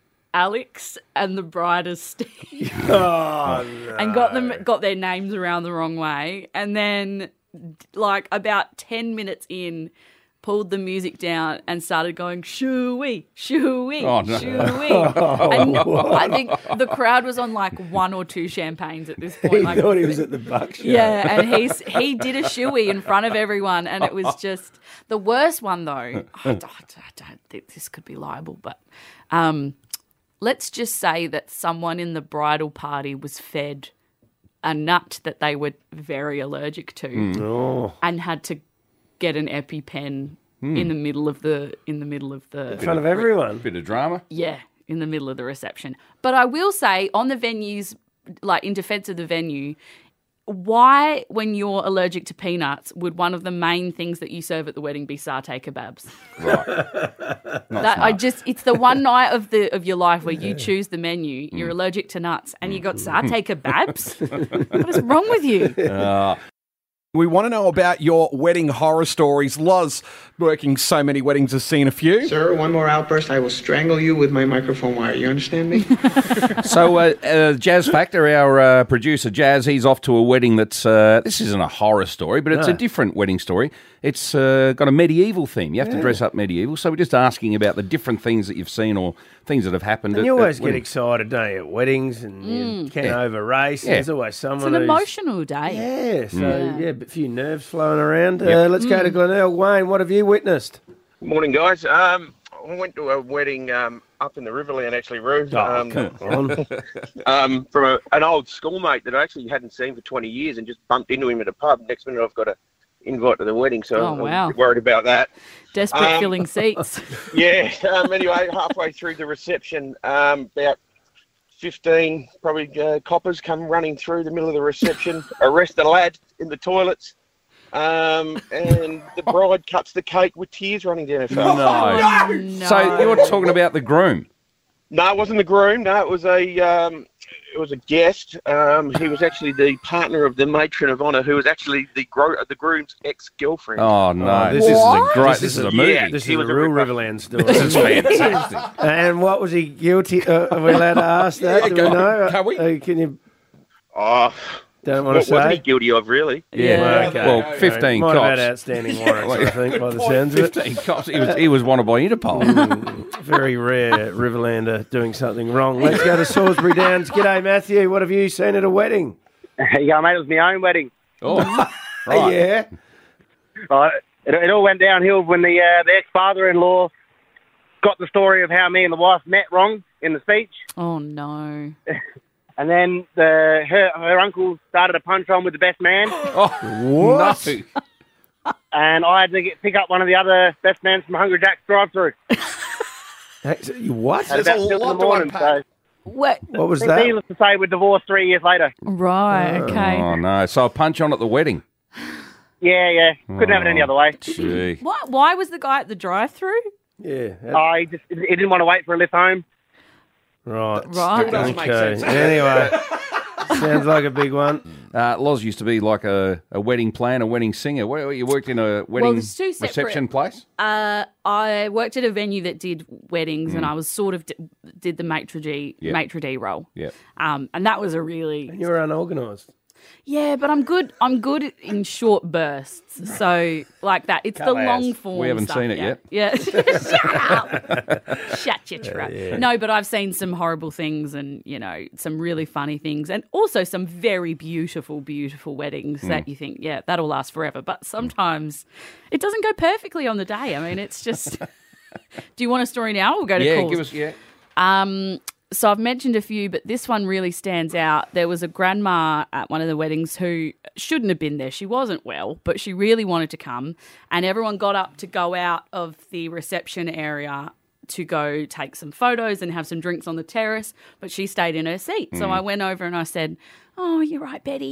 Speaker 4: Alex and the bride as Steve.
Speaker 3: Oh, no.
Speaker 4: And got them got their names around the wrong way. And then, like, about ten minutes in, pulled the music down and started going, shoo-wee, shoo-wee,
Speaker 2: Oh, no.
Speaker 4: shoo-wee. And I think the crowd was on, like, one or two champagnes at this point.
Speaker 3: He
Speaker 4: Like,
Speaker 3: thought he was at the Buck show.
Speaker 4: yeah, and he's he did a shoey in front of everyone, and it was just the worst one though. I don't, I don't think this could be liable, but um, let's just say that someone in the bridal party was fed a nut that they were very allergic to,
Speaker 3: Oh.
Speaker 4: and had to get an EpiPen
Speaker 2: Mm.
Speaker 4: in the middle of the in the middle of the
Speaker 3: In front of everyone.
Speaker 2: Bit of drama.
Speaker 4: yeah, in the middle of the reception. But I will say, on the venues, like in defence of the venue, why, when you're allergic to peanuts, would one of the main things that you serve at the wedding be satay kebabs?
Speaker 2: Right.
Speaker 4: That I just, it's the one night of the of your life where you choose the menu, you're allergic to nuts, and you got satay kebabs? What is wrong with you?
Speaker 2: Uh,
Speaker 14: We want to know about your wedding horror stories. Loz, working so many weddings, has seen a few.
Speaker 15: Sir, one more outburst, I will strangle you with my microphone wire. You understand me?
Speaker 2: So, uh, uh, Jazz Factor, our uh, producer, Jazz, he's off to a wedding that's, uh, this isn't a horror story, but it's
Speaker 3: No.
Speaker 2: a different wedding story. It's uh, got a medieval theme. You have to
Speaker 3: Yeah.
Speaker 2: dress up medieval. So we're just asking about the different things that you've seen or things that have happened.
Speaker 3: And
Speaker 2: at-
Speaker 3: you
Speaker 2: at
Speaker 3: always get
Speaker 2: weddings.
Speaker 3: excited, don't you, at weddings, and you
Speaker 4: Mm.
Speaker 3: can't
Speaker 2: Yeah.
Speaker 3: over race.
Speaker 2: Yeah.
Speaker 3: There's always
Speaker 4: It's
Speaker 3: someone
Speaker 4: an
Speaker 3: who's...
Speaker 4: emotional day.
Speaker 3: Yeah, so,
Speaker 4: Mm.
Speaker 3: yeah, a few nerves flowing around.
Speaker 2: Yep.
Speaker 3: Uh, let's go to
Speaker 4: Mm.
Speaker 3: Glenelg. Wayne, what have you witnessed?
Speaker 16: Morning, guys. Um, I went to a wedding um, up in the Riverland, actually, Roo.
Speaker 3: Oh,
Speaker 16: um,
Speaker 3: come on.
Speaker 16: um, from a, an old schoolmate that I actually hadn't seen for twenty years and just bumped into him at a pub. Next minute, I've got an invite to the wedding, so
Speaker 4: Oh,
Speaker 16: I'm
Speaker 4: wow.
Speaker 16: a bit worried about that.
Speaker 4: Desperate
Speaker 16: Um,
Speaker 4: filling seats.
Speaker 16: Yeah. Um, anyway, halfway through the reception, um, about fifteen probably uh, coppers come running through the middle of the reception, arrest a lad in the toilets, um, and the bride cuts the cake with tears running down her face.
Speaker 2: No.
Speaker 4: no.
Speaker 2: So you're talking about the groom.
Speaker 16: No, it wasn't the groom. No, it was a um, it was a guest. Um, he was actually the partner of the matron of honour, who was actually the gro- the groom's ex-girlfriend.
Speaker 2: Oh, no.
Speaker 3: Oh,
Speaker 2: this, is a great, this, is a movie.
Speaker 16: Yeah.
Speaker 3: This
Speaker 16: He
Speaker 3: is a
Speaker 16: was a
Speaker 3: real
Speaker 16: ripper.
Speaker 3: Riverland story.
Speaker 2: This is fantastic.
Speaker 3: And what was he guilty? Uh, are we allowed to ask that?
Speaker 2: Yeah,
Speaker 3: Do
Speaker 2: go
Speaker 3: we
Speaker 2: on.
Speaker 3: know?
Speaker 2: Can we?
Speaker 3: Uh, can you?
Speaker 16: Oh,
Speaker 3: Don't want
Speaker 16: what
Speaker 3: to
Speaker 16: wasn't he
Speaker 3: say.
Speaker 16: guilty of, really?
Speaker 2: Yeah.
Speaker 3: Okay.
Speaker 2: Well,
Speaker 3: Okay.
Speaker 2: fifteen
Speaker 3: Might
Speaker 2: cops.
Speaker 3: have had outstanding warrants, I think, by the sounds of it.
Speaker 2: fifteen cops. He was, he was wanted by Interpol.
Speaker 3: Mm, very rare Riverlander doing something wrong. Let's go to Salisbury Downs. G'day, Matthew. What have you seen at a wedding?
Speaker 17: Yeah, mate, it was my own wedding.
Speaker 2: Oh,
Speaker 3: Oh, yeah.
Speaker 17: Uh, it, it all went downhill when the uh, the ex-father-in-law got the story of how me and the wife met wrong in the speech.
Speaker 4: Oh, no.
Speaker 17: And then the her her uncle started a punch on with the best man,
Speaker 2: Oh,
Speaker 3: What?
Speaker 2: no.
Speaker 17: and I had to get, pick up one of the other best men from Hungry Jack's drive-through
Speaker 3: Hey, What?
Speaker 17: at about six in the morning. So
Speaker 4: What?
Speaker 3: What was
Speaker 17: it's
Speaker 3: that?
Speaker 17: needless to say, we're divorced three years later.
Speaker 4: Right, okay.
Speaker 2: Oh, no. So a punch on at the wedding.
Speaker 17: Yeah, yeah, couldn't have it any other way.
Speaker 2: Gee.
Speaker 4: Why, why was the guy at the drive-through?
Speaker 3: Yeah. that-
Speaker 17: Oh, he just he didn't want to wait for a lift home.
Speaker 3: Right.
Speaker 4: Right.
Speaker 14: doesn't make
Speaker 3: Okay.
Speaker 14: sense.
Speaker 3: Anyway, sounds like a big one.
Speaker 2: Uh, Loz used to be like a, a wedding planner, wedding singer. Where, you worked in a wedding
Speaker 4: there's two separate-
Speaker 2: reception place?
Speaker 4: Uh, I worked at a venue that did weddings, and I was sort of d- did the maitre d'
Speaker 2: Yep.
Speaker 4: maitre d' role.
Speaker 2: Yeah.
Speaker 4: Um, and that was a really
Speaker 3: You were unorganised.
Speaker 4: yeah, but I'm good. I'm good in short bursts. So like that, it's the
Speaker 3: Come
Speaker 4: long
Speaker 3: as.
Speaker 4: form.
Speaker 2: We haven't
Speaker 4: stuff,
Speaker 2: seen it
Speaker 4: yeah.
Speaker 2: yet.
Speaker 4: Yeah, shut up. Shut your trap. No, but I've seen some horrible things, and you know, some really funny things, and also some very beautiful, beautiful weddings
Speaker 2: Hmm.
Speaker 4: that you think, yeah, that'll last forever. But sometimes it doesn't go perfectly on the day. I mean, it's just. Do you want a story now? We'll go to
Speaker 2: Yeah,
Speaker 4: calls.
Speaker 2: give us, yeah.
Speaker 4: Um, so I've mentioned a few, but this one really stands out. There was a grandma at one of the weddings who shouldn't have been there. She wasn't well, but she really wanted to come. And everyone got up to go out of the reception area to go take some photos and have some drinks on the terrace, but she stayed in her seat. So I went over and I said, "Oh, you're right, Betty.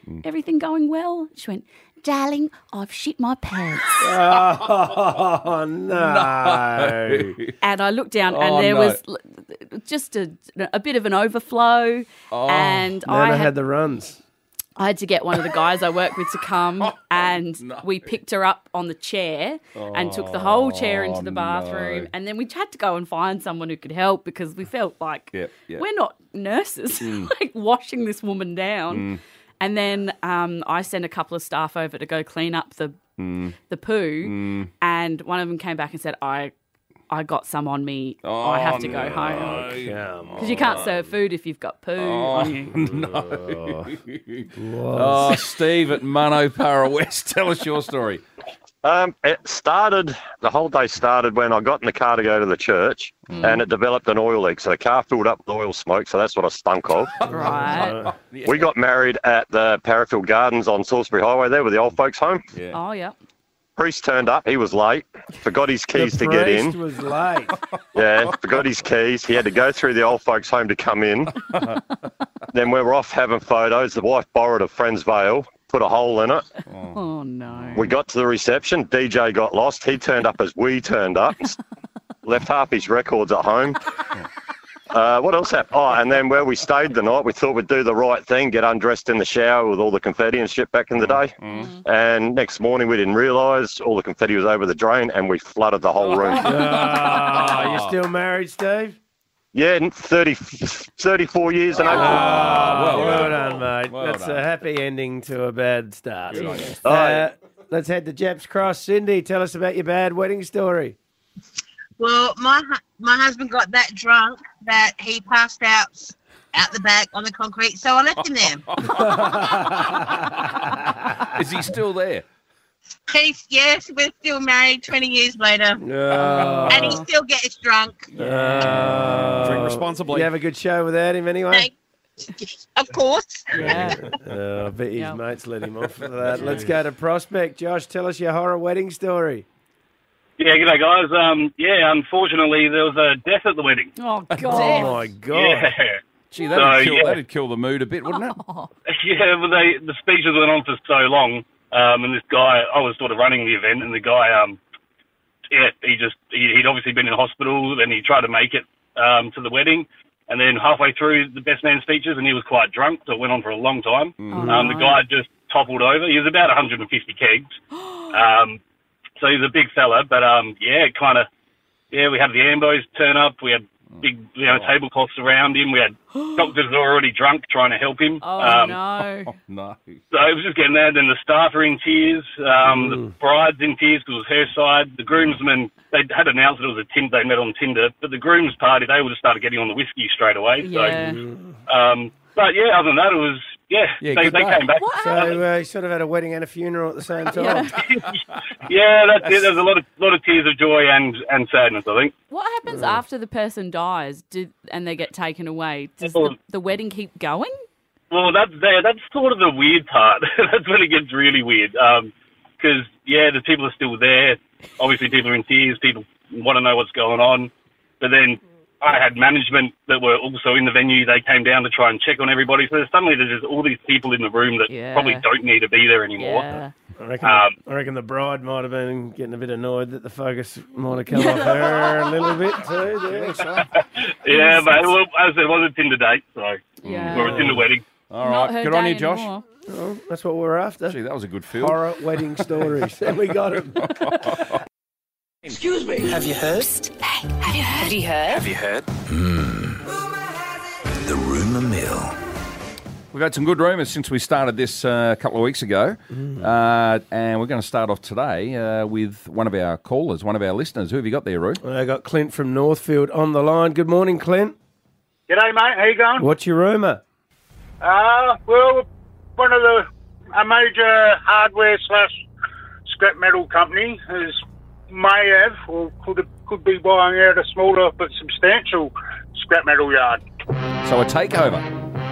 Speaker 4: everything going well? She went, darling, I've shit my pants.
Speaker 3: Oh, no.
Speaker 4: And I looked down,
Speaker 2: Oh,
Speaker 4: and there
Speaker 2: no.
Speaker 4: was l- just a, a bit of an overflow.
Speaker 2: Oh.
Speaker 4: And
Speaker 3: Nana
Speaker 4: I
Speaker 3: had,
Speaker 4: had,
Speaker 3: the runs.
Speaker 4: I had to get one of the guys I work with to come, and we picked her up on the chair and took the whole chair into the
Speaker 2: Oh,
Speaker 4: bathroom.
Speaker 2: no.
Speaker 4: And then we had to go and find someone who could help because we felt like
Speaker 2: Yep, yep.
Speaker 4: we're not nurses,
Speaker 2: Mm.
Speaker 4: like washing this woman down.
Speaker 2: Mm.
Speaker 4: And then um, I sent a couple of staff over to go clean up the
Speaker 2: Mm.
Speaker 4: the poo,
Speaker 2: Mm.
Speaker 4: and one of them came back and said, I I got some on me.
Speaker 2: Oh,
Speaker 4: I have to go
Speaker 2: no.
Speaker 4: home.
Speaker 3: Come
Speaker 4: Because you can't serve food if you've got poo
Speaker 2: Oh,
Speaker 4: on you.
Speaker 2: no. Oh, Steve at Monopara West, tell us your story.
Speaker 18: Um, it started, the whole day started when I got in the car to go to the church
Speaker 2: Mm.
Speaker 18: and it developed an oil leak. So the car filled up with oil smoke, so that's what I stunk of.
Speaker 4: Right.
Speaker 18: We got married at the Parafield Gardens on Salisbury Highway there with the old folks home.
Speaker 2: Yeah.
Speaker 4: Oh, yeah.
Speaker 18: Priest turned up, he was late, forgot his keys
Speaker 3: the
Speaker 18: to get
Speaker 3: priest
Speaker 18: in.
Speaker 3: was late.
Speaker 18: Yeah, forgot his keys. He had to go through the old folks home to come in. Then we were off having photos. The wife borrowed a friend's veil, put a hole in it.
Speaker 4: Oh, no.
Speaker 18: We got to the reception. D J got lost. He turned up as we turned up. Left half his records at home. Uh, what else happened? Oh, and then where we stayed the night, we thought we'd do the right thing, get undressed in the shower with all the confetti and shit back in the day.
Speaker 2: Mm.
Speaker 18: And next morning we didn't realise all the confetti was over the drain and we flooded the whole room.
Speaker 3: Oh, you still married, Steve?
Speaker 18: Yeah, thirty, thirty-four years and April.
Speaker 3: Oh, well,
Speaker 2: well
Speaker 3: done, mate.
Speaker 2: Well
Speaker 3: That's
Speaker 2: done.
Speaker 3: a happy ending to a bad start.
Speaker 2: Good on you.
Speaker 3: Uh, let's head to Jeps Cross. Cindy, tell us about your bad wedding story.
Speaker 19: Well, my hu- my husband got that drunk that he passed out out the back on the concrete, so I left him there.
Speaker 2: Is he still there?
Speaker 19: He's, yes, we're still married twenty years later,
Speaker 3: Oh.
Speaker 19: and he still gets drunk.
Speaker 3: Oh.
Speaker 14: Drink responsibly.
Speaker 3: You have a good show without him anyway?
Speaker 19: Of course.
Speaker 4: Yeah.
Speaker 3: Oh, I bet his
Speaker 4: Yep.
Speaker 3: mates let him off for that. Let's go to Prospect. Josh, tell us your horror wedding story.
Speaker 17: Yeah, g'day guys. Um, yeah, unfortunately there was a death at the wedding.
Speaker 4: Oh, God.
Speaker 3: Oh, my God.
Speaker 17: Yeah.
Speaker 2: Gee, that'd,
Speaker 17: So,
Speaker 2: kill,
Speaker 17: yeah.
Speaker 2: that'd kill the mood a bit, wouldn't it?
Speaker 17: Yeah, but they the speeches went on for so long, um, and this guy, I was sort of running the event, and the guy, um, yeah, he just he, he'd obviously been in hospital, then he tried to make it um, to the wedding, and then halfway through the best man speeches, and he was quite drunk, so it went on for a long time.
Speaker 2: Mm.
Speaker 17: Um, the guy just toppled over. He was about one hundred fifty kegs. Um, So he's a big fella, but um, yeah, kind of, yeah, we had the ambos turn up. We had big, you know, tablecloths around him. We had doctors that were already drunk trying to help him.
Speaker 4: Oh,
Speaker 17: um,
Speaker 4: no.
Speaker 2: Oh, no.
Speaker 17: So it was just getting there. Then the staff are in tears. Um, The bride's in tears because it was her side. The groomsmen, they had announced that it was a Tinder, they met on Tinder. But the groom's party, they would have started getting on the whiskey straight away.
Speaker 4: Yeah.
Speaker 17: So, um, but yeah, other than that, it was, yeah,
Speaker 2: Yeah,
Speaker 17: they,
Speaker 2: good
Speaker 17: they
Speaker 2: day.
Speaker 17: came back.
Speaker 3: So uh, you sort of had a wedding and a funeral at the same time.
Speaker 17: Yeah, that's it. There's a lot of lot of tears of joy and, and sadness, I think.
Speaker 4: What happens after the person dies do, and they get taken away? Does the, the wedding keep going?
Speaker 17: Well, that's there. That's sort of the weird part. That's when it gets really weird. Because, yeah, the people are still there. Obviously, people are in tears. People want to know what's going on. But then I had management that were also in the venue. They came down to try and check on everybody. So suddenly there's just all these people in the room that
Speaker 4: Yeah.
Speaker 17: probably don't need to be there anymore.
Speaker 4: Yeah.
Speaker 3: I reckon,
Speaker 17: Um,
Speaker 3: I reckon the bride might have been getting a bit annoyed that the focus might have come off her a little bit too. There, so.
Speaker 17: Yeah, but well, as it was a Tinder date, so
Speaker 4: Yeah.
Speaker 17: or a Tinder wedding.
Speaker 2: All
Speaker 4: Not
Speaker 2: right.
Speaker 4: her
Speaker 2: Good on
Speaker 4: day
Speaker 2: you, Josh.
Speaker 4: anymore.
Speaker 3: Well, that's what we're after.
Speaker 2: Gee, that was a good feel.
Speaker 3: Horror wedding stories. And we got them.
Speaker 6: Excuse me. Have you heard?
Speaker 20: Hey, have you heard? Have you heard?
Speaker 6: Have you heard? Hmm. The rumour mill.
Speaker 2: We've had some good rumours since we started this uh, a couple of weeks ago. Uh, and we're going to start off today uh, with one of our callers, one of our listeners. Who have you got there, Roo?
Speaker 3: I got Clint from Northfield on the line. Good morning, Clint.
Speaker 21: G'day, mate. How you going?
Speaker 3: What's your rumour?
Speaker 21: Uh, well, one of the a major hardware slash scrap metal company is may have or could could be buying out a smaller but substantial scrap metal yard.
Speaker 2: So a takeover.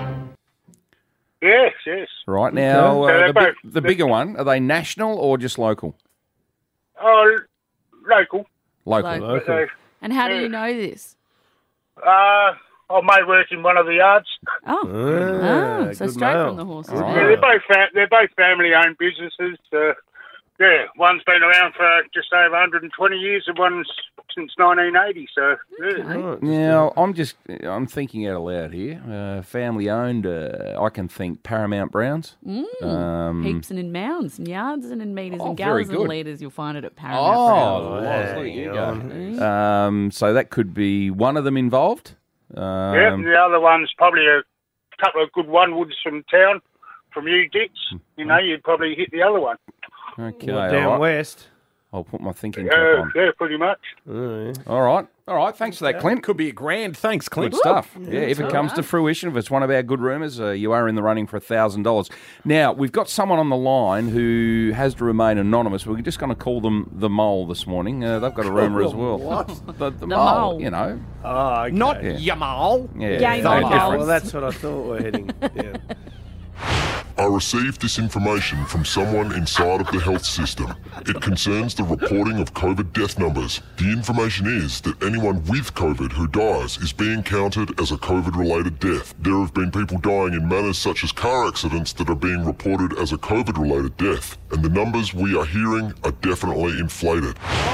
Speaker 21: Yes, yes.
Speaker 2: Right now,
Speaker 21: Okay.
Speaker 2: uh,
Speaker 21: So
Speaker 2: the,
Speaker 21: they're
Speaker 2: big, the bigger one, are they national or just local?
Speaker 21: Oh, local.
Speaker 2: Local.
Speaker 4: Local.
Speaker 21: So,
Speaker 4: And how do
Speaker 21: Yeah.
Speaker 4: you know this?
Speaker 21: uh, I may work in one of the yards.
Speaker 4: Oh,
Speaker 3: Ah,
Speaker 4: oh so
Speaker 3: good
Speaker 4: straight
Speaker 3: mail.
Speaker 4: from the horse's
Speaker 3: All
Speaker 4: mouth.
Speaker 21: Yeah, they're both fa- they're both family-owned businesses. Uh, yeah, one's been around for just over one hundred twenty years, and one's since nineteen eighty. So yeah.
Speaker 2: Now, I'm just, I'm thinking out loud here. Uh, family owned, uh, I can think Paramount Browns.
Speaker 4: Mm.
Speaker 2: Um,
Speaker 4: Heaps and in mounds and yards and in metres
Speaker 2: Oh,
Speaker 4: and
Speaker 2: very
Speaker 4: gallons and
Speaker 2: good.
Speaker 4: litres. You'll find it at Paramount
Speaker 2: Oh,
Speaker 4: Browns.
Speaker 2: Loz, there you go. Um, so that could be one of them involved. Um,
Speaker 21: yeah, and the other one's probably a couple of good one-woods from town, from you, Dix. You know, you'd probably hit the other one.
Speaker 2: Okay,
Speaker 3: Well,
Speaker 2: all
Speaker 3: down
Speaker 2: right.
Speaker 3: west.
Speaker 2: I'll put my thinking cap
Speaker 21: Uh,
Speaker 2: on.
Speaker 21: yeah, pretty much.
Speaker 2: All right, all right. Thanks for that, Clint.
Speaker 14: Could be a grand. Thanks, Clint.
Speaker 2: Good stuff.
Speaker 14: Ooh.
Speaker 2: Yeah, if it
Speaker 14: All
Speaker 2: comes to fruition, if it's one of our good rumours, uh, you are in the running for a thousand dollars. Now we've got someone on the line who has to remain anonymous. We're just going to call them the mole this morning. Uh, they've got a rumour as well.
Speaker 3: What?
Speaker 2: The, the,
Speaker 3: The
Speaker 2: mole,
Speaker 3: mole.
Speaker 2: you know.
Speaker 3: Oh, okay.
Speaker 14: Not
Speaker 2: Yeah.
Speaker 14: Yamal.
Speaker 2: Yeah,
Speaker 3: Gay
Speaker 2: no
Speaker 3: mole.
Speaker 2: difference.
Speaker 3: Well, that's what I thought we're heading down.
Speaker 5: I received this information from someone inside of the health system. It concerns the reporting of COVID death numbers. The information is that anyone with COVID who dies is being counted as a COVID-related death. There have been people dying in manners such as car accidents that are being reported as a COVID-related death, and the numbers we are hearing are definitely inflated.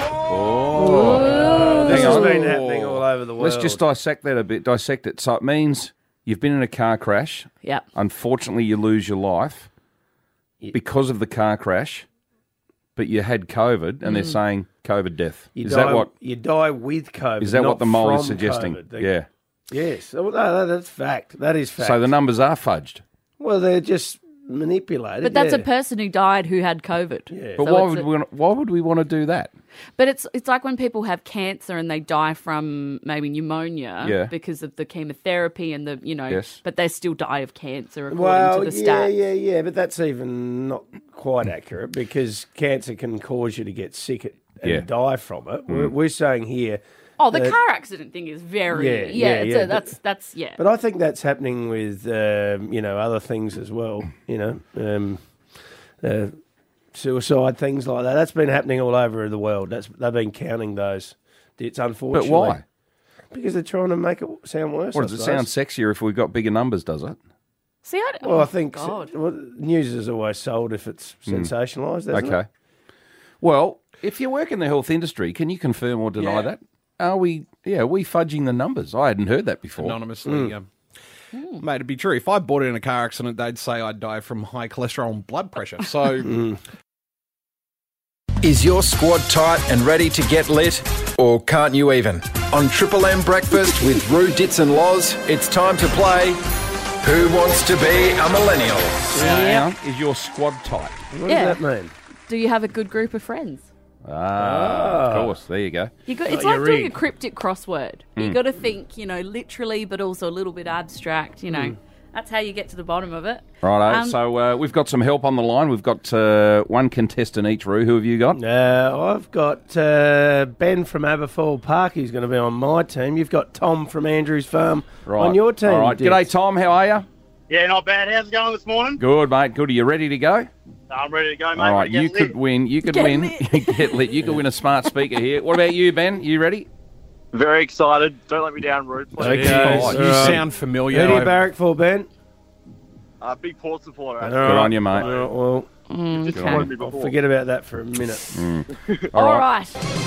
Speaker 2: Oh,
Speaker 3: This
Speaker 2: hang
Speaker 3: has
Speaker 2: on.
Speaker 3: been happening all over the world.
Speaker 2: Let's just dissect that a bit. Dissect it. So it means you've been in a car crash.
Speaker 4: Yep.
Speaker 2: Unfortunately, you lose your life because of the car crash, but you had COVID, and they're
Speaker 3: Mm.
Speaker 2: saying COVID death.
Speaker 3: You
Speaker 2: is
Speaker 3: die,
Speaker 2: that what?
Speaker 3: you die with COVID?
Speaker 2: Is that
Speaker 3: not
Speaker 2: what the mole is
Speaker 3: from
Speaker 2: suggesting?
Speaker 3: COVID. They-
Speaker 2: Yeah.
Speaker 3: Yes. Oh, no, no, that's fact. That is fact.
Speaker 2: So the numbers are fudged.
Speaker 3: Well, they're just manipulated.
Speaker 4: But that's
Speaker 3: yeah.
Speaker 4: a person who died who had COVID. Yeah.
Speaker 2: But why would we? Why would we want to do that?
Speaker 4: But it's it's like when people have cancer and they die from maybe pneumonia
Speaker 2: Yeah.
Speaker 4: because of the chemotherapy and the you know,
Speaker 2: Yes.
Speaker 4: but they still die of cancer according
Speaker 3: Well,
Speaker 4: to the
Speaker 3: yeah,
Speaker 4: stats.
Speaker 3: yeah, yeah, but that's even not quite accurate because cancer can cause you to get sick and
Speaker 2: Yeah.
Speaker 3: die from it. We're,
Speaker 2: Mm.
Speaker 3: we're saying here.
Speaker 4: Oh, the
Speaker 3: that-
Speaker 4: car accident thing is very
Speaker 3: Yeah,
Speaker 4: yeah,
Speaker 3: yeah,
Speaker 4: it's
Speaker 3: yeah,
Speaker 4: a,
Speaker 3: but-
Speaker 4: that's that's yeah.
Speaker 3: But I think that's happening with um, you know other things as well. You know, um, uh, suicide things like that. That's been happening all over the world. That's they've been counting those. It's unfortunately.
Speaker 2: But why?
Speaker 3: Because they're trying to make it sound worse.
Speaker 2: What
Speaker 3: I
Speaker 2: does it
Speaker 3: suppose.
Speaker 2: sound sexier if we've got bigger numbers? Does it?
Speaker 4: See, I,
Speaker 3: Well,
Speaker 4: oh,
Speaker 3: I think
Speaker 4: God.
Speaker 3: well, news is always sold if it's
Speaker 2: Mm.
Speaker 3: sensationalised. Doesn't
Speaker 2: Okay.
Speaker 3: it?
Speaker 2: Well, if you work in the health industry, can you confirm or deny
Speaker 14: Yeah.
Speaker 2: that? Are we? Yeah, are we fudging the numbers? I hadn't heard that before.
Speaker 14: Anonymously. Um, Mate, it'd be true. If I bought it in a car accident, they'd say I'd die from high cholesterol and blood pressure. So,
Speaker 22: Is your squad tight and ready to get lit? Or can't you even? On Triple M Breakfast with Roo, Ditz and Loz, it's time to play Who Wants to Be a Millennial?
Speaker 2: Now, hang on. Is your squad tight?
Speaker 3: What
Speaker 4: Yeah.
Speaker 3: does that mean?
Speaker 4: Do you have a good group of friends?
Speaker 2: Ah, of course. There you go.
Speaker 4: You got,
Speaker 3: Got
Speaker 4: it's
Speaker 3: your
Speaker 4: like doing a
Speaker 3: rig.
Speaker 4: cryptic crossword. You
Speaker 2: Mm.
Speaker 4: got to think, you know, literally, but also a little bit abstract. You know,
Speaker 3: Mm.
Speaker 4: that's how you get to the bottom of it.
Speaker 2: Righto.
Speaker 4: Um,
Speaker 2: so uh, we've got some help on the line. We've got uh, one contestant each. Roo, who have you got?
Speaker 3: Uh, I've got uh, Ben from Aberfoyle Park. He's going to be on my team. You've got Tom from Andrews Farm
Speaker 2: Right.
Speaker 3: on your team.
Speaker 2: All right.
Speaker 3: Ditz.
Speaker 2: G'day, Tom. How are you?
Speaker 23: Yeah, not bad. How's it going this morning?
Speaker 2: Good, mate. Good. Are you ready to go?
Speaker 23: I'm ready to go, mate.
Speaker 2: All right.
Speaker 23: Ready to
Speaker 2: You
Speaker 23: get
Speaker 2: could
Speaker 23: lit.
Speaker 2: win. You could
Speaker 23: Get
Speaker 2: win.
Speaker 23: lit.
Speaker 2: Get lit. You could win a smart speaker here. What about you, Ben? You ready?
Speaker 23: Very excited. Don't let me down, Rude.
Speaker 3: Okay,
Speaker 14: Oh,
Speaker 3: all
Speaker 14: you
Speaker 3: right.
Speaker 14: sound familiar.
Speaker 3: Who do you
Speaker 14: I-
Speaker 3: barrack for, Ben?
Speaker 23: Uh, big Port supporter.
Speaker 3: All
Speaker 23: actually.
Speaker 2: Good on you, mate.
Speaker 3: All right, well,
Speaker 4: Mm,
Speaker 23: Just
Speaker 4: okay.
Speaker 23: wanted me
Speaker 3: I'll
Speaker 23: before.
Speaker 3: forget about that for a minute.
Speaker 2: Mm.
Speaker 4: All right.